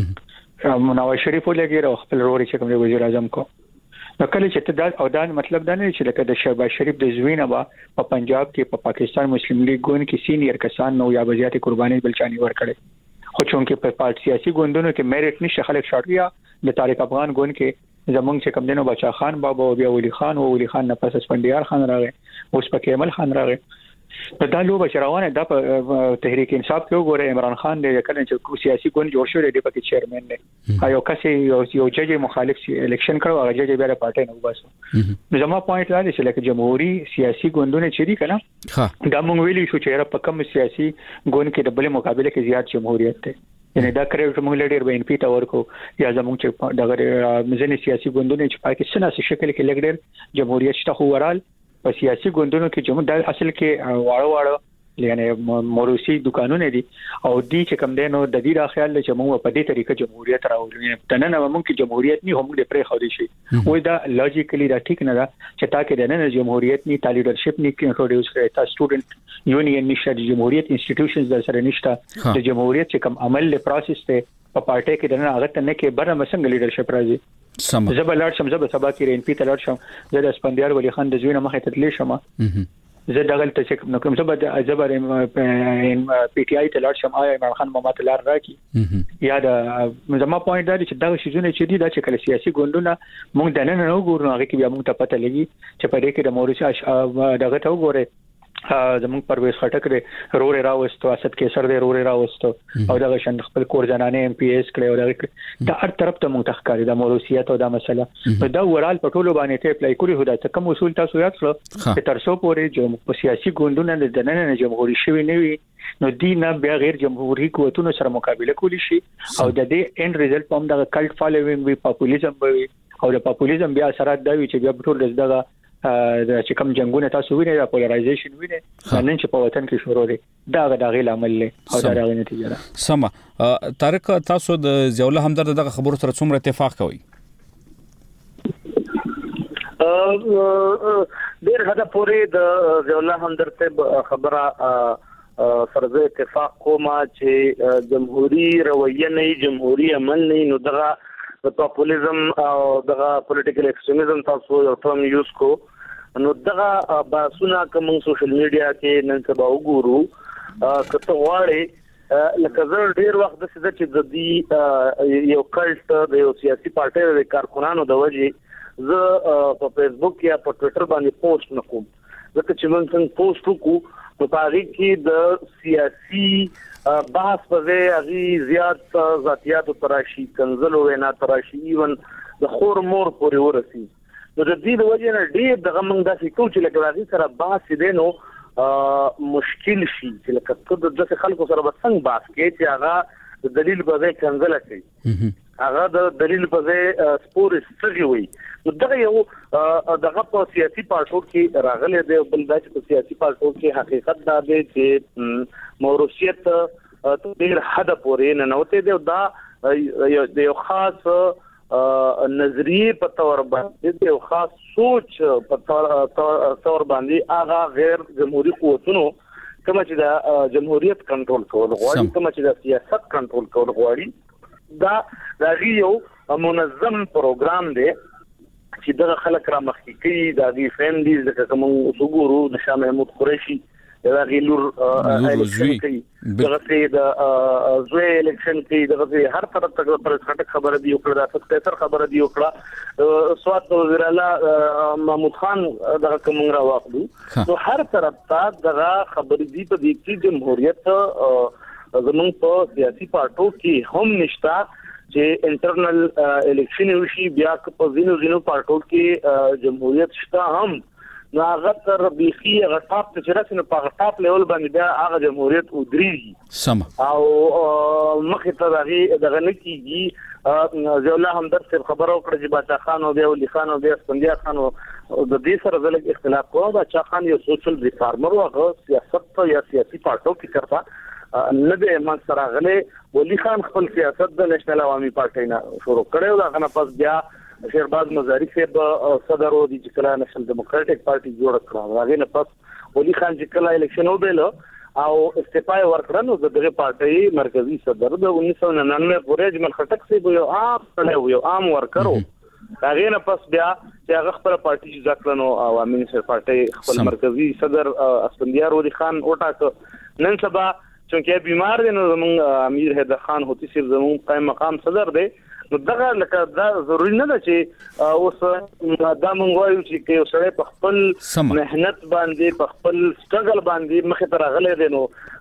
منواز شریف ولګي خپل روري چې کوم وزیر اعظم کو نو کله چې دا او دا مطلب دا نه چې لکه د شهباز شریف د زوینه په پنجاب کې په پاکستان مسلم لیگ ګوند کې سینیئر کسان نو یا بزیاتي قرباني بلچانی ورکړي خو چونکه په پارټي سیاسي ګوندونو کې میرټ نشه خلک شاړیا د طارق افغان ګوند کې زمونږ چې کوم دینو بچا خان بابا او بیا ولی خان او ولی خان نه پس اسفندیار خان راغی اوس په کمال خان راغی دا لوبه چروانه د تحریک انصاف کې وګوره عمران خان د کله چې سیاسي ګوند جوړ شو دی پکې چیرمن دی یو کس یو جج مخالف الیکشن کړو هغه جج بیا پارټي نه وباسو زما پوینټ دا دی چې لکه جمهوریت سیاسي ګوندونه چې دي کنه دا مونږ ویلی شو چې په کم سیاسي ګوند کې د بل مقابله کې زیات جمهوریت دی یعنی دا کړو موږ لډیر به ان پی تا ورکو یا زموږ چې دغه مزنی سیاسي ګوندونه چې پاکستان سره شکل کې لګډر جمهوریت شته خو ورال په سیاسي ګوندونو کې جمهور د اصل کې واړه یعنی موروثي دکانونه دي او دي چې کوم دینو د دې را خیال چې موږ په دې طریقه جمهوریت راوړو یعنی تنه موږ کې جمهوریت نه هم د پرې خو دي شي وای دا لوجیکلی دا ټیک نه دا چې تا کې د نن جمهوریت نه تا لیډرشپ نه کې انټروډیوس کړي تا سټوډنټ یونین نشه د جمهوریت انسټیټیوشنز در سره نشته د جمهوریت چې کوم عمل له پروسس ته په پارټي کې د نن هغه ته نه کې بره مسنګ لیډرشپ راځي زبر لاړ شم زبر سبا کې رین پی ته لاړ شم زه د اسپندیار ولی خان د زوینه مخه ته تللی شم زه دغه ته چې نو کوم زبر پی ټی آی ته لاړ شم آیا عمران خان ماته لار راکې یا د زما پوینټ دا چې دا شیزونه چې دي دا چې کله سیاسي ګوندونه موږ د نن نه وګورو هغه کې بیا موږ ته پته لګي چې په دې کې د مورثي دغه ته وګوره زمونږ پرویز خټک دی رورې راوستو، اسد کیسر دی رورې راوستو او دغه شان خپل کور جنانه ایم پی ایس کړي او دا هر طرف ته مونږ تخکاری د موروثیت او د مسله دا ورال پټولو باندې ته اپلای کړی هدا ته کوم اصول تاسو یاد کړو چې تر څو پورې جو سیاسي ګوندونه د نن جمهوریت شوی نه وي نو دینه بیا غیر جمهوریت قوتونو سره مقابله کولی شي او د دې اند ریزلټ په دغه کلټ فالوینګ وی پاپولیزم وي او د پاپولیزم بیا اثرات دا وي چې بیا ټول دغه چې کوم جنگونه تاسو وینئ د پولرایزیشن وینئ نن چې په وطن کې شروع دي دا غیر عمل له او دا غیر نتیجه ده. سم طارق تاسو د ضیاءالله همدرد دغه خبرو سره څومره اتفاق کوئ؟ ډېر حد پورې د ضیاءالله همدرد خبره فرض اتفاق کومه چې جمهوریت رویه نه جمهوریت عمل نه نو دغه د پاپولیزم او دغه پولیټیکل ایکستریمزم تاسو یو ټرم یوز کو نو دغه باسونه کوم سوشل میډیا کې نن سبا وګورو کته واړې لکه زه ډیر وخت د څه چې د دې یو کلټ د یو سیاسي پارټي د کارکونانو د وجې زه په فیسبوک یا په ټوئیټر باندې پوسټ نکوم ځکه چې موږ څنګه پوسټ وکړو په پاره کې د سیاسي بحث په ځای هغه زیات ذاتيات تراشي کنزل وینا تراشي ایون د خور مور پورې ورسي نو د دې د وجه نه ډېر دغه موږ داسې کوو چې لکه راځي سره بحث دی نو مشکل شي چې لکه څه د خلکو سره به څنګه بحث کې چې هغه د دلیل په ځای کنزل کوي هغه د دلیل په ځای سپور سږي وي نو دغه یو دغه په سیاسي پارټو کې راغلي دی بل دا چې په سیاسي پارټو کې حقیقت دا دی چې موروثیت ډېر حد پورې نه نوته دی دا یو خاص نظریه په تور باندې یو خاص سوچ په تور باندې هغه غیر جمهوریت قوتونو کوم چې د جمهوریت کنټرول کول غواړي کوم چې د سیاست کنټرول کول غواړي دا یو منظم پروګرام دی چې دغه خلک را مخکې کوي د دې فرندیز د کوم وګورو د شاه محمود قریشي دا غیلور الیکشن کوي دغه د زوی الیکشن کوي دغه هر طرف ته پر خټک خبره دی وکړه د فکر خبره دی وکړه سواد وزیر اعلی محمود خان دغه کوم را واخلو نو هر طرف ته دغه خبرې دی په دې کې جمهوریت زموږ په سیاسي پارټو کې هم نشتا چې انټرنل الیکشن وشي بیا په زینو پارټو کې جمهوریت شته هم نو هغه تر بيخي غټاپ چې رسنه په غټاپ لیول باندې بیا هغه جمهوریت ودرېږي سم او مخه ته دغه نکیږي ضیاءالله همدرد صاحب خبرو کړ چې باچا خان او بیا ولي خان او بیا اسفندیار خان د دې سره زلک اختلاف کوو باچا خان یو سوشل ریفارمر او هغه سیاست یا سیاسي پارټو کې کرتا نه به من سره غلې ولي خان خپل سیاست د نېشنل عوامي پارټي نه شروع کړو دا غنه پس بیا شهرباز مزاری صاحب صدر او د چکلا نېشنل ډیموکراټک پارټي جوړ کړه هغه نه پس ولي خان چکلا الیکشن وبېلو او استعفا ورکړه نو دغه پارټي مرکزی صدر د 1999 پورې اجمل خټک صاحب یو عام ورکرو هغه نه پس بیا چې هغه خپل پارټي ځکلنو عوامي نشر پارټي خپل مرکزی صدر اسفندیار ولي خان وټاک نن سبا چې بیمار دي نو زموږ امیر حیدر خان هوتی صاحب زموږ قائم مقام صدر دی نو دغه لکه دا ضروري نه ده چې اوس دا مونږ وایو چې یو سړی په خپل مهنت باندې په خپل سټرګل باندې مخه ته راغلی دی نو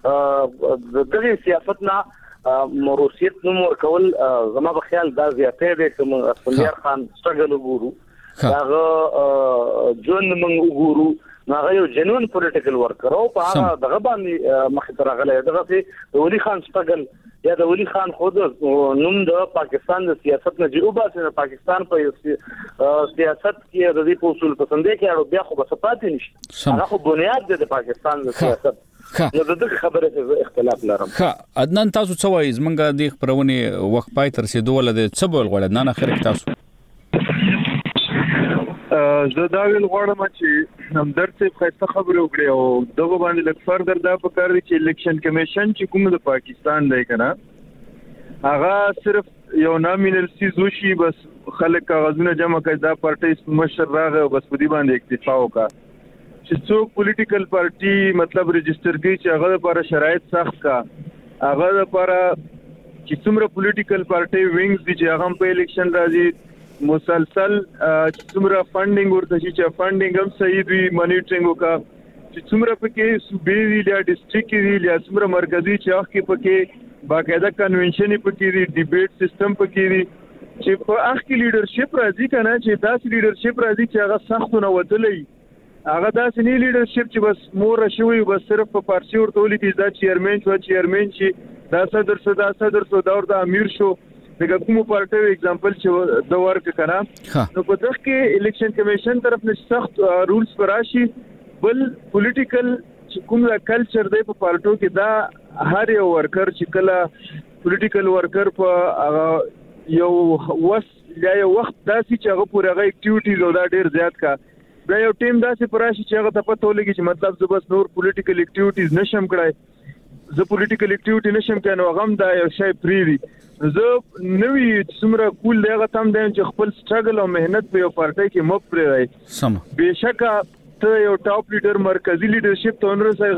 د دغه سیاست نه موروثیت نوم ورکول زما په خیال دا زیاتې دی چې اسفندیار خان سټرګل وګورو هغه جون مونږ وګورو هغه یو جنون پولیټیکل ورکر او په هغه دغه باندې مخه ته راغلی دغه چې ولي خان سټرګل یا د ولي خان خود نوم د پاکستان د سیاست نه جوړ باسي پاکستان په سیاست کې د دې په اصول پسندې کې اړو بیا خو به صفات نشي هغه خو بنیاد دی د پاکستان د سیاست نو دغه خبره څه اختلاف لرم عدنان تاسو څه وایي زمونږ د خبرونه وخت پای تر رسیدو ولده څه بول غواړي نه اخر تاسو زه دا ویل غواړم چې همدرد صاحب خاصه خبره وکړي او دغه باندې لږ فردر دا پکار دي چې الیکشن کمیشن چې کوم د پاکستان دی کنه هغه صرف یو نامینل سیز وشي بس خلک کاغذونه جمع کړي دا پارټي مشر راغی او بس په دې باندې اکتفا وکړه چې څوک پولیټیکل پارټي مطلب ريجستر کوي چې هغه لپاره شرایط سخت کا هغه لپاره چې څومره پولیټیکل پارټي وینګز دي چې هغه په الیکشن راځي مسلسل څومره فندینګ ورته چې فندینګ هم صحیح وي مانیټرینګ وکړه چې څومره پکې صوبې دي یا ډیسټریکټ دي یا څومره مرکزی چاخ کې پکې باقاعده کنونشن پکې دي ډیبیټ سیستم پکې دي چې په اخ کې لیډرشپ راځي کنه چې داسې لیډرشپ راځي چې هغه سختونه وتلې هغه داسې نه لیډرشپ چې بس مور شوی بس صرف په پارسي ورته ولې دا چیرمن شي دا صدر دا ورته امیر شو دغه کوم پارټي اگزامپل چې د ورک کنه نو په دغه کې الیکشن کمیشن طرف نه سخت رولز پراشي بل پولیټیکل کوم کلچر دی په پارټو کې دا هر یو ورکر چې کله پولیټیکل ورکر په یو وس یا یو وخت داسې چې هغه پورغه اکټیویټیز او دا ډیر زیات کا دا یو ټیم داسې پراشي چې هغه ته پته ولګي چې مطلب زه بس نور پولیټیکل اکټیویټیز نشم کړای زه پولیټیکل اکټیویټی نشم کړای نو هغه دا یو شی پریری زه نوی څومره کول دی هغه تم دی چې خپل سټرګل او مهنت په یو پارټي کې مو پرې سم بهشکه ته یو ټاپ لیډر مرکزی لیډرشپ ته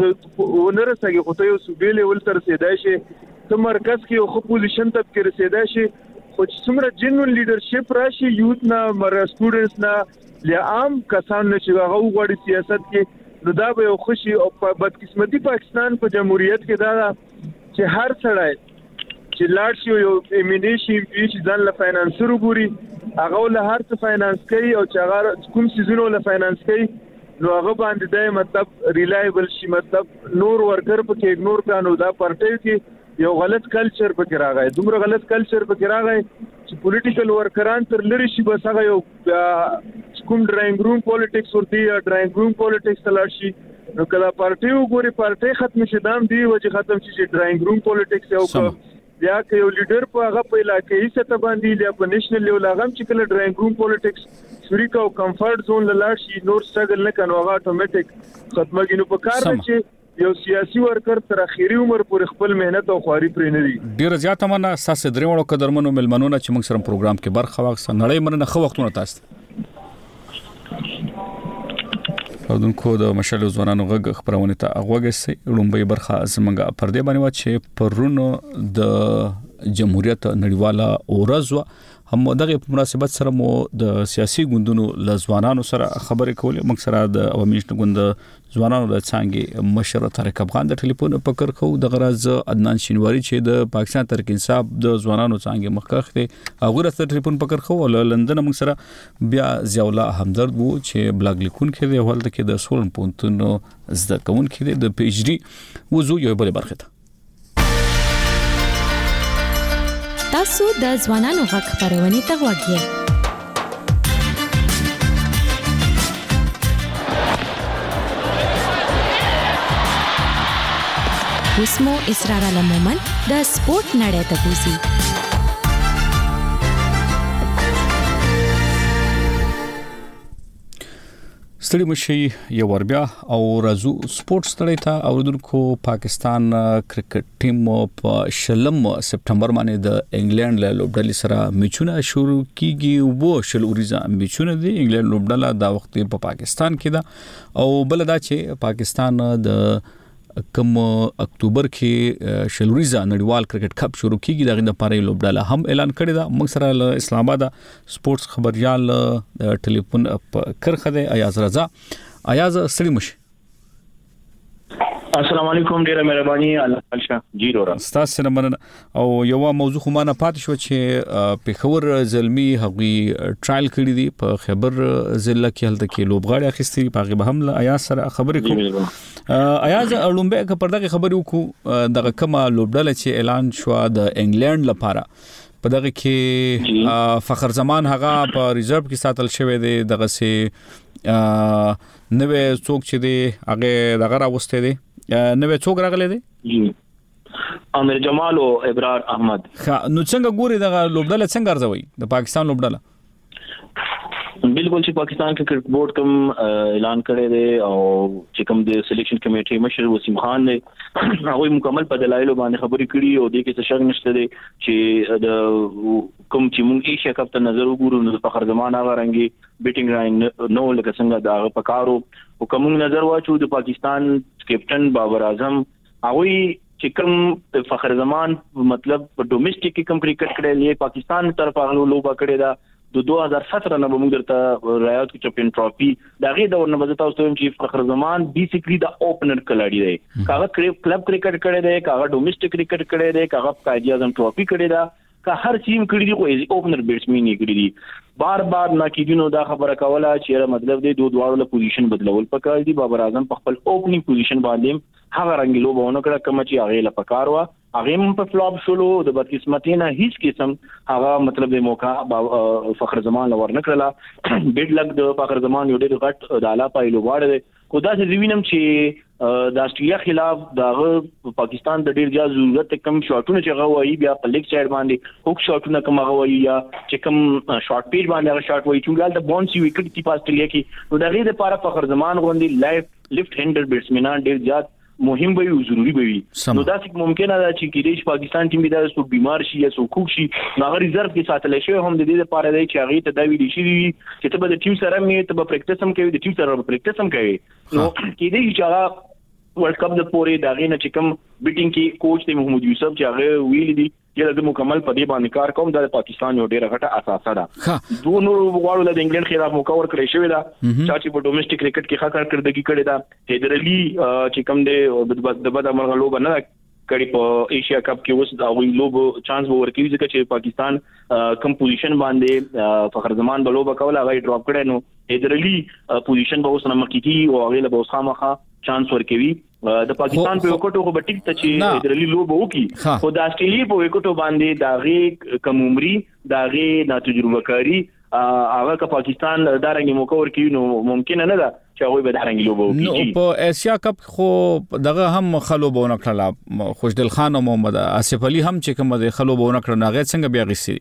ونرسېږي خو ته یو صوبې لیول تر رسیدای شي ته مرکز کې یو خو پوزیشن ته کې رسیدای شي خو څومره جنون لیډرشپ راشي یوت نه مر سټوډنټس نه یا عام کسان چې هغه وغوړي سیاست کې نو دا به یو خوشي او بدقسمتي پاکستان په جمهوریت کې دا چې هر سړی چې لاړ شي یو ایمینیشن چې ځان له فاینانسر وګوري هغه له هر څه فاینانس کوي او چې هغه کوم سيزونو له فاینانس کوي نو هغه باندې دا مطلب ریلایبل شي مطلب نور ورکر په کې اګنور کانو دا پارټي کې یو غلط کلچر پکې راغی دومره غلط کلچر پکې راغی چې پولیټیکل ورکران تر لری شي بس هغه یو کوم ډراینګ روم پالیټکس ورته یا ډراینګ روم پالیټکس تلل شي نو کله پارټي وګوري پارټي ختم شي دام دی چې ختم شي چې ډراینګ روم پالیټکس یو یا که یو لیډر په هغه په علاقې سطح باندې یا په نېشنل لیول هغه چې کله ډراینګ روم پالیټکس شوري کا کمفورټ زون لاله شي نور سټرګل نه کنه هغه اتوماتیک ختمه کینو په کار چې یو سیاسي ورکر تر اخیری عمر پورې خپل مهنت او خواري پرې نه دي ډیر زیاته مننه اساس درېوړو قدرمنو ملمنونه چې موږ سره پروګرام کې برخه واخیسته نړۍ مننه خو وختونه تاسو او دونکو د مشال ځوانانو غږ خبرونه ته غوږی لومبي برخه زمنګ پردې باندې و چې پرونو د جمهوریت نړیواله ورځ هم دغه په مناسبت سره مو د سیاسي ګوندونو لزوانانو سره خبرې کولې موږ سره د عوامي ګوند ځوانانو د څنګه مشر طارق افغان د ټلیفون پکر خو د غرض عدنان شینواری چې د پاکستان تحریک انصاف د ځوانانو څنګه مخکخ دي هغه سره ټلیفون پکر خو ول لندن موږ سره بیا ضیاء همدرد وو چې بلاګ لیکون کې دی ولته کې د سولن پونتونو زده کون کې د پی ایچ ډی وزو یو بل برخه تاسو د ځوانانو غږ خبرونه ته وګورئ اسمو اسرار علمومن د سپورت نړۍ ته پوسی ستړي مشي یو وربیا او رازو سپورتس ستړي ته اوردونکو پاکستان کرکټ ټیم په شلم سپټمبر باندې د انګلند له لوبډلې سره میچونه شروع کیږي وو شل اوریزا میچونه دي انګلند لوبډله دا وخت په پاکستان کې ده او بل دا چې پاکستان د کوم اکتوبر کې شلوریزا نړیوال کرکټ کپ شروع کیږي دغه د پاره لوبډاله هم اعلان کړی دا موږ سره اسلام آباد سپورتس خبريال ټلیفون کرخه دی ایاز رضا ایاز سړي مش السلام علیکم ډیره مهرباني الله شاه جی رورا تاسو سره مننه او یو موضوع خو ما نه پات شو چې په خبر زلمی هغوی ټرایل کړی دی په خبر ضلع کې هلته کې لوبغاړي اخیستي په به هم ایاز سره خبرې کوم ایاز لومبه که پر دغه خبرې وکړو دغه کومه لوبډله چې اعلان شو د انګلند لپاره په دغه کې فخر زمان هغه په ریزرو کې ساتل شوی دی دغه سي نوې څوک چې دی هغه دغه راوسته دی نوې څوک راغلی دی امیر جمال او ابرار احمد نو څنګه ګوري دغه لوبډله څنګه ارزوي د پاکستان لوبډله بالکل چې پاکستان کرکټ بورډ کوم اعلان کړی دی او چې کوم د سلیکشن کمیټي مشر وسیم خان دی هغه مکمل په دلایلو باندې خبرې کړي او د کې څه شک نشته دی چې د کوم چې مونږ ایشیا کپ ته نظر وګورو نو فخر زمان هغه رنګي بیټینګ راین نو لکه څنګه دا پکارو او کوم نظر واچو د پاکستان کیپټن بابر اعظم هغه چې کوم فخر زمان مطلب په ډومېسټک کې کوم کرکټ کړي پاکستان طرف هغه لوبه کړي دا د 2017 نه موږ درته رایات چمپیون ټرافي دا غي د ورنه تاسو ته چې فخر زمان بیسیکلی د اوپنر کلاړي دی کاغه کلب کرکټ کړي دی کاغه ډومېسټک کرکټ کړي دی کاغه قائد اعظم ټرافي کړي دا که هر ټیم کړي دی خو اوپنر بیټسمن یې کړي دي بار ناکیدینو دا خبره کوله چې مطلب دی دوه دواړو له پوزیشن بدلول پکار دي بابر اعظم په خپل اوپننګ پوزیشن باندې هغه رنګ لوبونه کړه کوم چې هغه له پکار وا هغه هم په فلوپ شولو د بدقسمتۍ نه هیڅ قسم هغه مطلب د موقع فخر زمان لور نه کړله بیډ لک د فخر زمان یو ډېر غټ د اعلی پایلو واړه خدا چې زوینم چې د استرالیا خلاف د پاکستان د ډیر زیات ضرورت کم شاټونه چې غوایي بیا په لیګ سایډ باندې هوک شاټونه کم غوایي یا چې کم شارټ پیج باندې هغه شاټ وایي چې ګال د بونسي وکټ کی په استرالیا کې نو دغه د لپاره فخر زمان غوندي لیفت هینډر بیټسمنان ډیر زیات مهم به او ضروری به وي نو دا څه ممکنه ده چې کېدې پاکستان ټیم دا سو بیمار شي یا سو کوک شي هغه ریزرو کې ساتل شي هم د دې لپاره دی چې هغه ته دا ویل شي چې ته به د ټیم سره مې ته به پریکټس هم کوي د ټیم سره به پریکټس هم کوي نو کېدې چې هغه ورلد کپ د پورې دا غي نه چې کوم بیټینګ کې کوچ دی محمود یوسف چې هغه ویل دي چې د مکمل په دې باندې کار کوم د پاکستان یو ډیره غټه اساسه ده دوه نور غواړو د انګلند خلاف مکور کړی شوی دا چې په ډومېسټک کرکټ کې ښه کارکړدګي کړې ده حیدر علي چې کوم دی د بد عمل لوب نه کړي په ایشیا کپ کې اوس دا وی لوب چانس ورکوي ځکه چې پاکستان کم پوزیشن باندې فخر زمان بلوب کوله هغه ډراپ کړي نو حیدر علي پوزیشن به اوس نه مکیږي او هغه له اوسامخه چانس ورکوي د پاکستان په وکټو خو بټیک ته چې حیدر علي لوب وکي خو د استرالیا په وکټو باندې داغه کم عمري داغه ناتجربه کاری هغه که پاکستان دا رنګ موقع ورکوي نو ممکن نه ده چې هغه به دا رنګ لوب وکړي نو په ایشیا کپ خو دغه هم خلوبونه کړل خوشدل خان او محمد آصف علي هم چې کوم د خلوبونه کړل هغه څنګه بیا غسي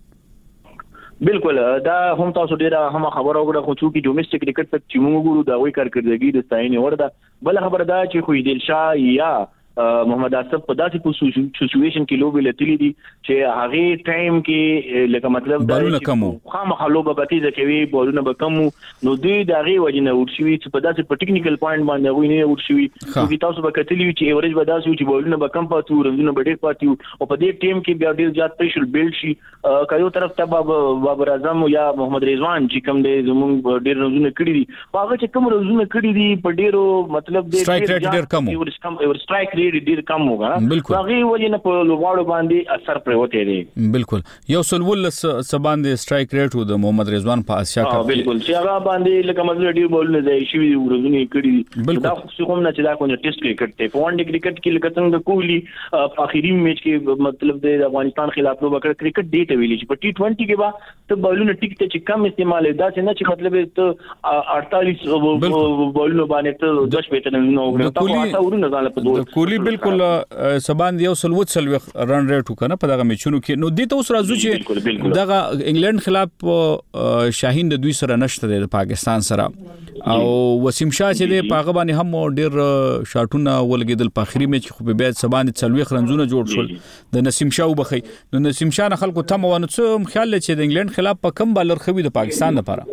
بالکل دا هم تاسو ډیره هم خبره وکړه خو چې ډومېسټک کرکټ ته چې موږ ګورو دا وی کارکړدګي د ستاینې ورده بل خبره دا چې خو دل شاه یا محمد آصف په داسې په سچويشن کې لوبې لتلی دي چې هغه ټایم کې لکه مطلب دا خامخا لوبه به تیزه کوي بولونه به کم نو دوی د هغه وجنه ورشي چې په داسې په ټیکنیکل پوینټ باندې غوي نه ورشي چې تاسو به کتلی چې ایوریج به داسې چې بولونه به کم پاتو رنونه به ډیر پاتو او په دې ټیم کې بیا ډیر زیات پریشر بیلډ شي کایو طرف ته بابر اعظم یا محمد رضوان چې کوم دې زموږ ډیر رنونه کړی دي هغه چې کوم رنونه کړی دي په ډیرو مطلب دې ډیر کم سټرایک ډیر کم ہوگا هغه وجه نه په لوباړو باندې اثر پروته دی بالکل یو سلول سباندې سټرایک ریټ د محمد رضوان په اسیا کپ بالکل چې هغه باندې لکه مزل ډیر بول نه دی شي ورزونه کړی دا خو کوم نه چې دا کوم ټیسټ کرکټ ته په وان ډي کرکټ کې لکه څنګه کوهلی په اخیری میچ کې مطلب د افغانستان خلاف لوب کړ کرکټ دی ته ویلي چې په ټي 20 کې با ته بولونه ټیک ته چې کم استعمال دا چې نه چې مطلب ته 48 بولونه باندې ته 10 پیټن نه وګړه تاسو ورونه ځاله په دوه کوهلی بالکل سبان یو سلوت سلوي رن ریټ وکنه په دغه میچونو کې نو دته اوس راځو چې دغه انګلند خلاف شاهین د دوی سره نشته د پاکستان سره او وسیم شاه چې د پاغه باندې هم ډیر شاټونه ولګیدل په اخري میچ خو به سبان سلوي رنزونه جوړ شول د نسیم شاه وبخي نو نسیم شاه خلکو تم ونه څه خیال چې د انګلند خلاف په کم بالر خوي د پاکستان لپاره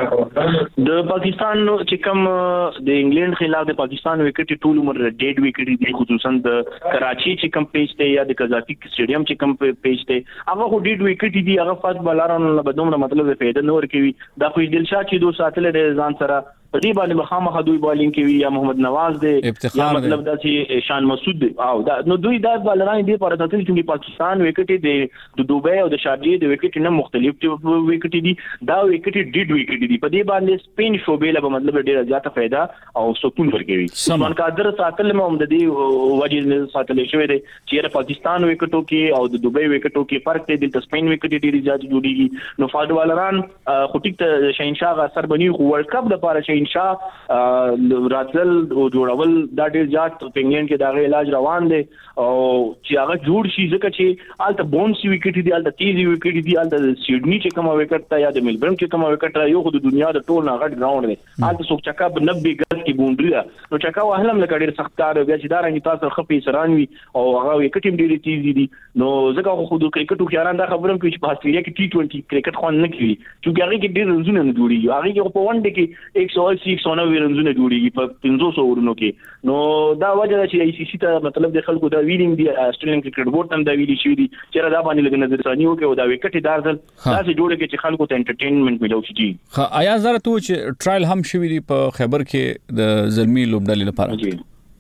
د پاکستان چې کم د انګلند خلاف د پاکستان وکټ ټول عمر ډیډ وکټ دي خصوصا د کراچي چې کم پیچ ته یا د قذافي سټیډیم چې کم پیچ ته هغه خو ډیډ وکټ دي هغه فاست بالرانو نه بدومره مطلب پیدا نه ور کوي دا خو دل شاه چې دوه ساتل د ځان سره په دې باندې مخامخ دوی بالینګ کوي یا محمد نواز دی یا مطلب دا چې شان مسعود او دا نو دوی دا بالران دي پر تاسو چې پاکستان وکټ دی د دوبۍ او د شارجې د وکټ نه مختلف وکټ دي دا وکټ ډیډ وکټ دي په دې باندې سپین شوبې له مطلب ډیره زیاته फायदा او سکون ورکوي سلمان قادر ساتل هم د دې وجه ساتل شوی دی چې پاکستان وکټو کې او د دوبۍ وکټو کې فرق دی د سپین وکټ ډیره زیات جوړیږي نو فاضل بالران خو ټیک ته شاهنشاه اثر بنی خو ورلد کپ د لپاره شاهنشاه راتل او جوړول دا ډیر زیات انګلند کې دا علاج روان دی او چې هغه جوړ شي ځکه چې آلته بونسي وکټ دي آلته تیزي وکټ دي آلته سیډني چې کوم وکټ تا یا د ملبورن کې کوم وکټ یو خو د دنیا د ټول نه غټ ګراوند دی آلته څوک چکا 90 ګز کې بونډري ده نو چکا وهلم لکه ډیر سخت کار بیا چې دا رنګ تاسو خپې سرانوي او هغه وکټ ډیر تیزي دي نو ځکه خو د کرکټو خیاران دا خبرم کوي چې په استرالیا کې ټي 20 کرکټ خو نه کوي چې هغه کې ډیر رنزونه نه جوړي هغه کې په ون ډے کې 196 رنزونه جوړیږي په 500 ورونو کې. نو دا وجه ده چې آی سی سی ته مطلب د خلکو دا ویلینګ دی آسټریلیان کرکټ بورډ هم دا ویلي شوی دي چې دا باندې لګ نظر ثاني وکړي او دا وکټي دارځل تاسو جوړه کې چې خلکو ته انټرټینمنت ملو شي. آیا زره تو چې ټرایل هم شوی دی په خیبر کې د زلمی لوبډلې لپاره؟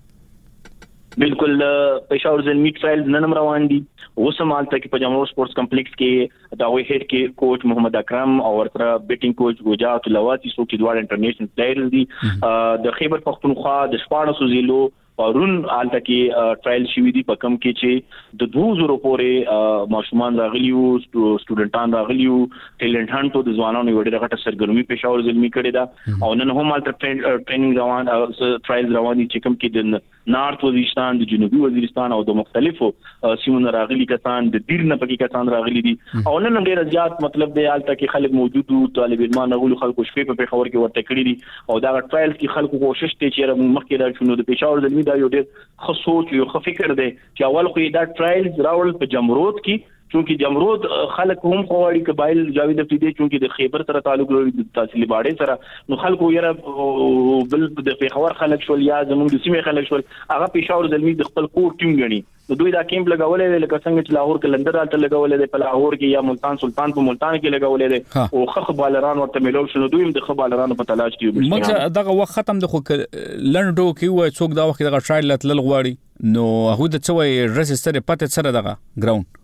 بالکل پېښور زلمی ټرایل نن روان دي. اوس مال ته کې په جمهور سپورتس کمپلیکس کې دا وی هډ کې کوچ محمد اکرم او ورته بیټینګ کوچ ګوجات لواتی سو کې دوه انټرنیشنل پلیئرز دي. د خیبر پختونخوا د 1400 ضلعو پرون آلته کې ټرایل شوی دی په کم کې چې د 2000 پورې ماشومان راغلي وو سټوډنټان راغلي وو ټیلنټ هانټ د ځوانانو یو ډېر غټه سرګرمي پېښور زلمی کړې ده او نن هم آلته ټریننګ روان ټرایل روان دي چې کم کې د نارث وزیرستان د جنوبي وزیرستان او د مختلفو سیمونو راغلي کسان د دیر نه پکې کسان راغلي دي او نن ډېر زیات مطلب دی آلته کې خلک موجود وو طالب علمان غوړو خلکو شپې په پېښور کې ورته کړی دي او دا ټرایل کې خلکو کوشش کوي چې مخکې راځي د پېښور زلمی دا یو ډېر ښه سوچ یو ښه فکر دی چې اول خو دا ټرایل راول په جمرود کې چونکی جمرود خلک هم خوړی قبایل جاوید افریدی چونکی د خیبر سره تعلق لري د تحصیلي باډې سره نو خلکو یې بل د پېښور خلک شول یا زموږ د سیمې خلک شول هغه پېښور زلمی د خپل کور ټیم غني نو دوی دا کیمپ لګولې دی لکه څنګه چې لاهور کلندر الته لګولې دی په لاهور کې یا ملتان سلطان په ملتان کې لګولې دی او خخ بالران ورته ملو شنو دوی د خخ بالرانو په تلاش کې مګر دغه وخت ختم د خو لندو کې وای څوک دا وخت دغه ټرایل لتل غواړي نو هغه د څوې رجستر پته سره دغه ګراوند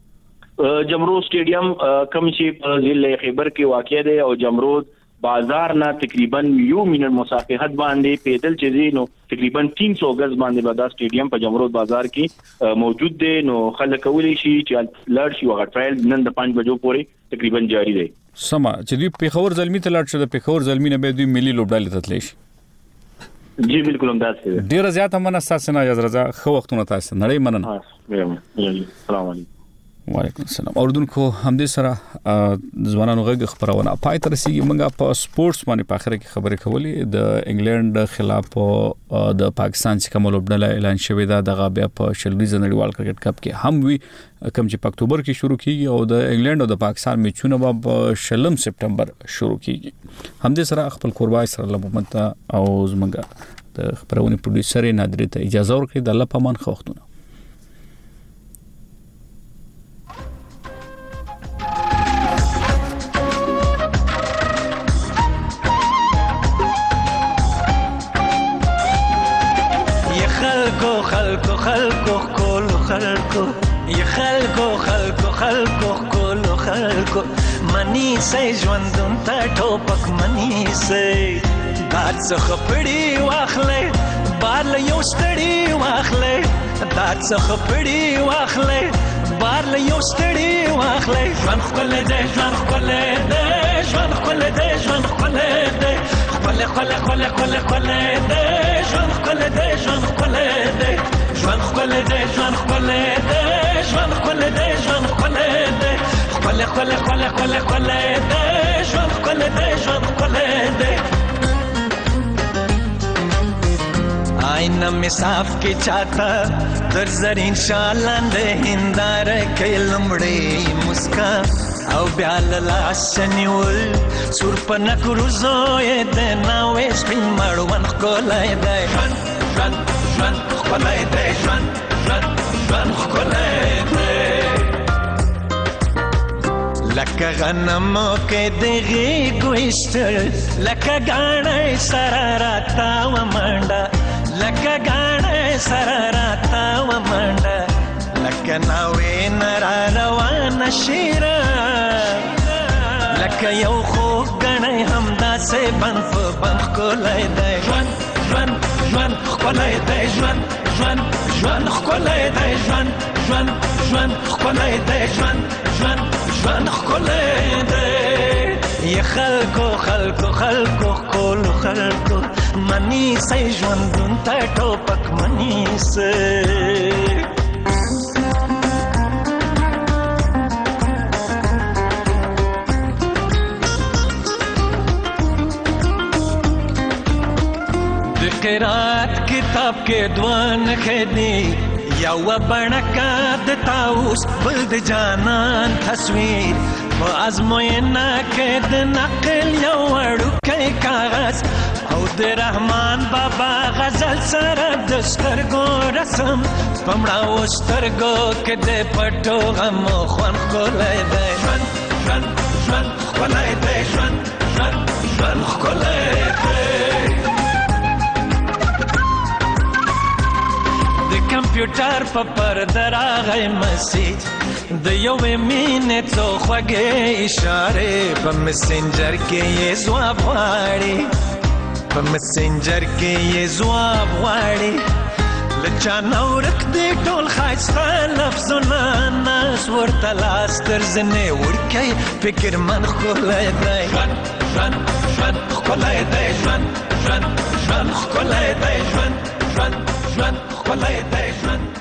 جمرود سټیډیم کوم چې په ضلع خیبر کې واقع دی او جمرود بازار نه تقریبا 1 منټ مسافت باندې پیدل چې نو تقریبا 300 غز باندې به دا سټیډیم په جمرود بازار کې موجود دی نو خلک کولی شي چې لړ شي او ټرایل نن د 5 بجو پورې تقریبا جاری دی. سما چې دوی پېښور زلمی ته لړ شو د پېښور زلمی نه به دوی ملي لوبډلې ته تللی شي. جی بالکل هم داسې ډیر زیات مننه تاسو نه اجازه رضا خو وختونه تاسو نړۍ مننه. السلام علیکم. وعلیکم السلام. اوردونکو همدې سره ځوانانو غږ خبرونه پای تر رسیدي موږ په سپورتس باندې په اخر کې خبرې کولې د انګلند خلاف د پاکستان څخه ملوبډله اعلان شوې ده دغه بیا په شلګریز نړیوال کرکټ کپ کې هم وی کوم چې په اکتوبر کې شروع کیږي او د انګلند او د پاکستان میچونه په 16 سپټمبر شروع کیږي. همدې سره خپل قربای سره لمحمد او زمونږ د خبرونه پروډوسر نادری ته اجازه ورکړي د الله پامان خو وختونه خلکو منی سې ژوندون ته ټوپک منی سې دار څخه پړی واخلې بار له یو ستړي واخلې دار څخه پړی واخلې بار له یو ستړي واخلې ژوند خپل دې ژوند خپل دې ژوند خپل دې ژوند خپل دې خپل خپل خپل خپل خپل دې ژوند خپل دې ژوند خپل دې ژوند خپل دې ژوند خپل دې ژوند خپل دې ژوند خپل دې خپل خپل خپل خپل خپل دې ژوند خپل دې ژوند خپل دې آینه می صاف کې چاته در زرین شالند هندار کې لمړې مسکا او بیا لاس نیول سور په نکروزو یې د ناوې سپین مړوند کولای دی ژوند ژوند کولای دی ژوند ژوند ژوند کولای دی لکه غنمو کې دغه ګوشتل لکه غاڼې سره راتا و منډه لکه غاڼې سره راتا و منډه لکه ناوې نرا روان شیرا لکه یو خو غاڼې همدا سه بنف بنف کولای دی ژوند ژوند ژوند کولای دی ژوند ژوند ژوند کولای دی ژوند ژوند ژوند کولای دی ژوند ژوند ژوند کولای دی یا خلکو خلکو خلکو کول خلکو منی سې ژوندون ته ټوپک منی سې قرات کتاب کې دوان خدي یا و بڼکا د تاوس بل د جانان تصویر په ازموینه کې د نقل یو وړوکی کاغذ او د رحمان بابا غزل سره د سترګو رسم په مړاوو سترګو کې د پټو غمو خوند ښکلی دی ژوند ژوند ژوند ښکلی دی ژوند ژوند ژوند ښکلی دی د کمپیوټر په پرده راغی مسیج د یوې مینې څو خوږې اشارې په مسنجر کې یې ځواب غواړي په مسنجر کې یې ځواب غواړي له چا نه ورک دی ټول ښایسته لفظونه ناز ورته لاس تر زنې وړکی فکرمند ښکلی دی ژوند ژوند ژوند ښکلی دی ژوند ژوند ژوند ښکلی دی ژوند ژوند ژوند ښکلی دی ژوند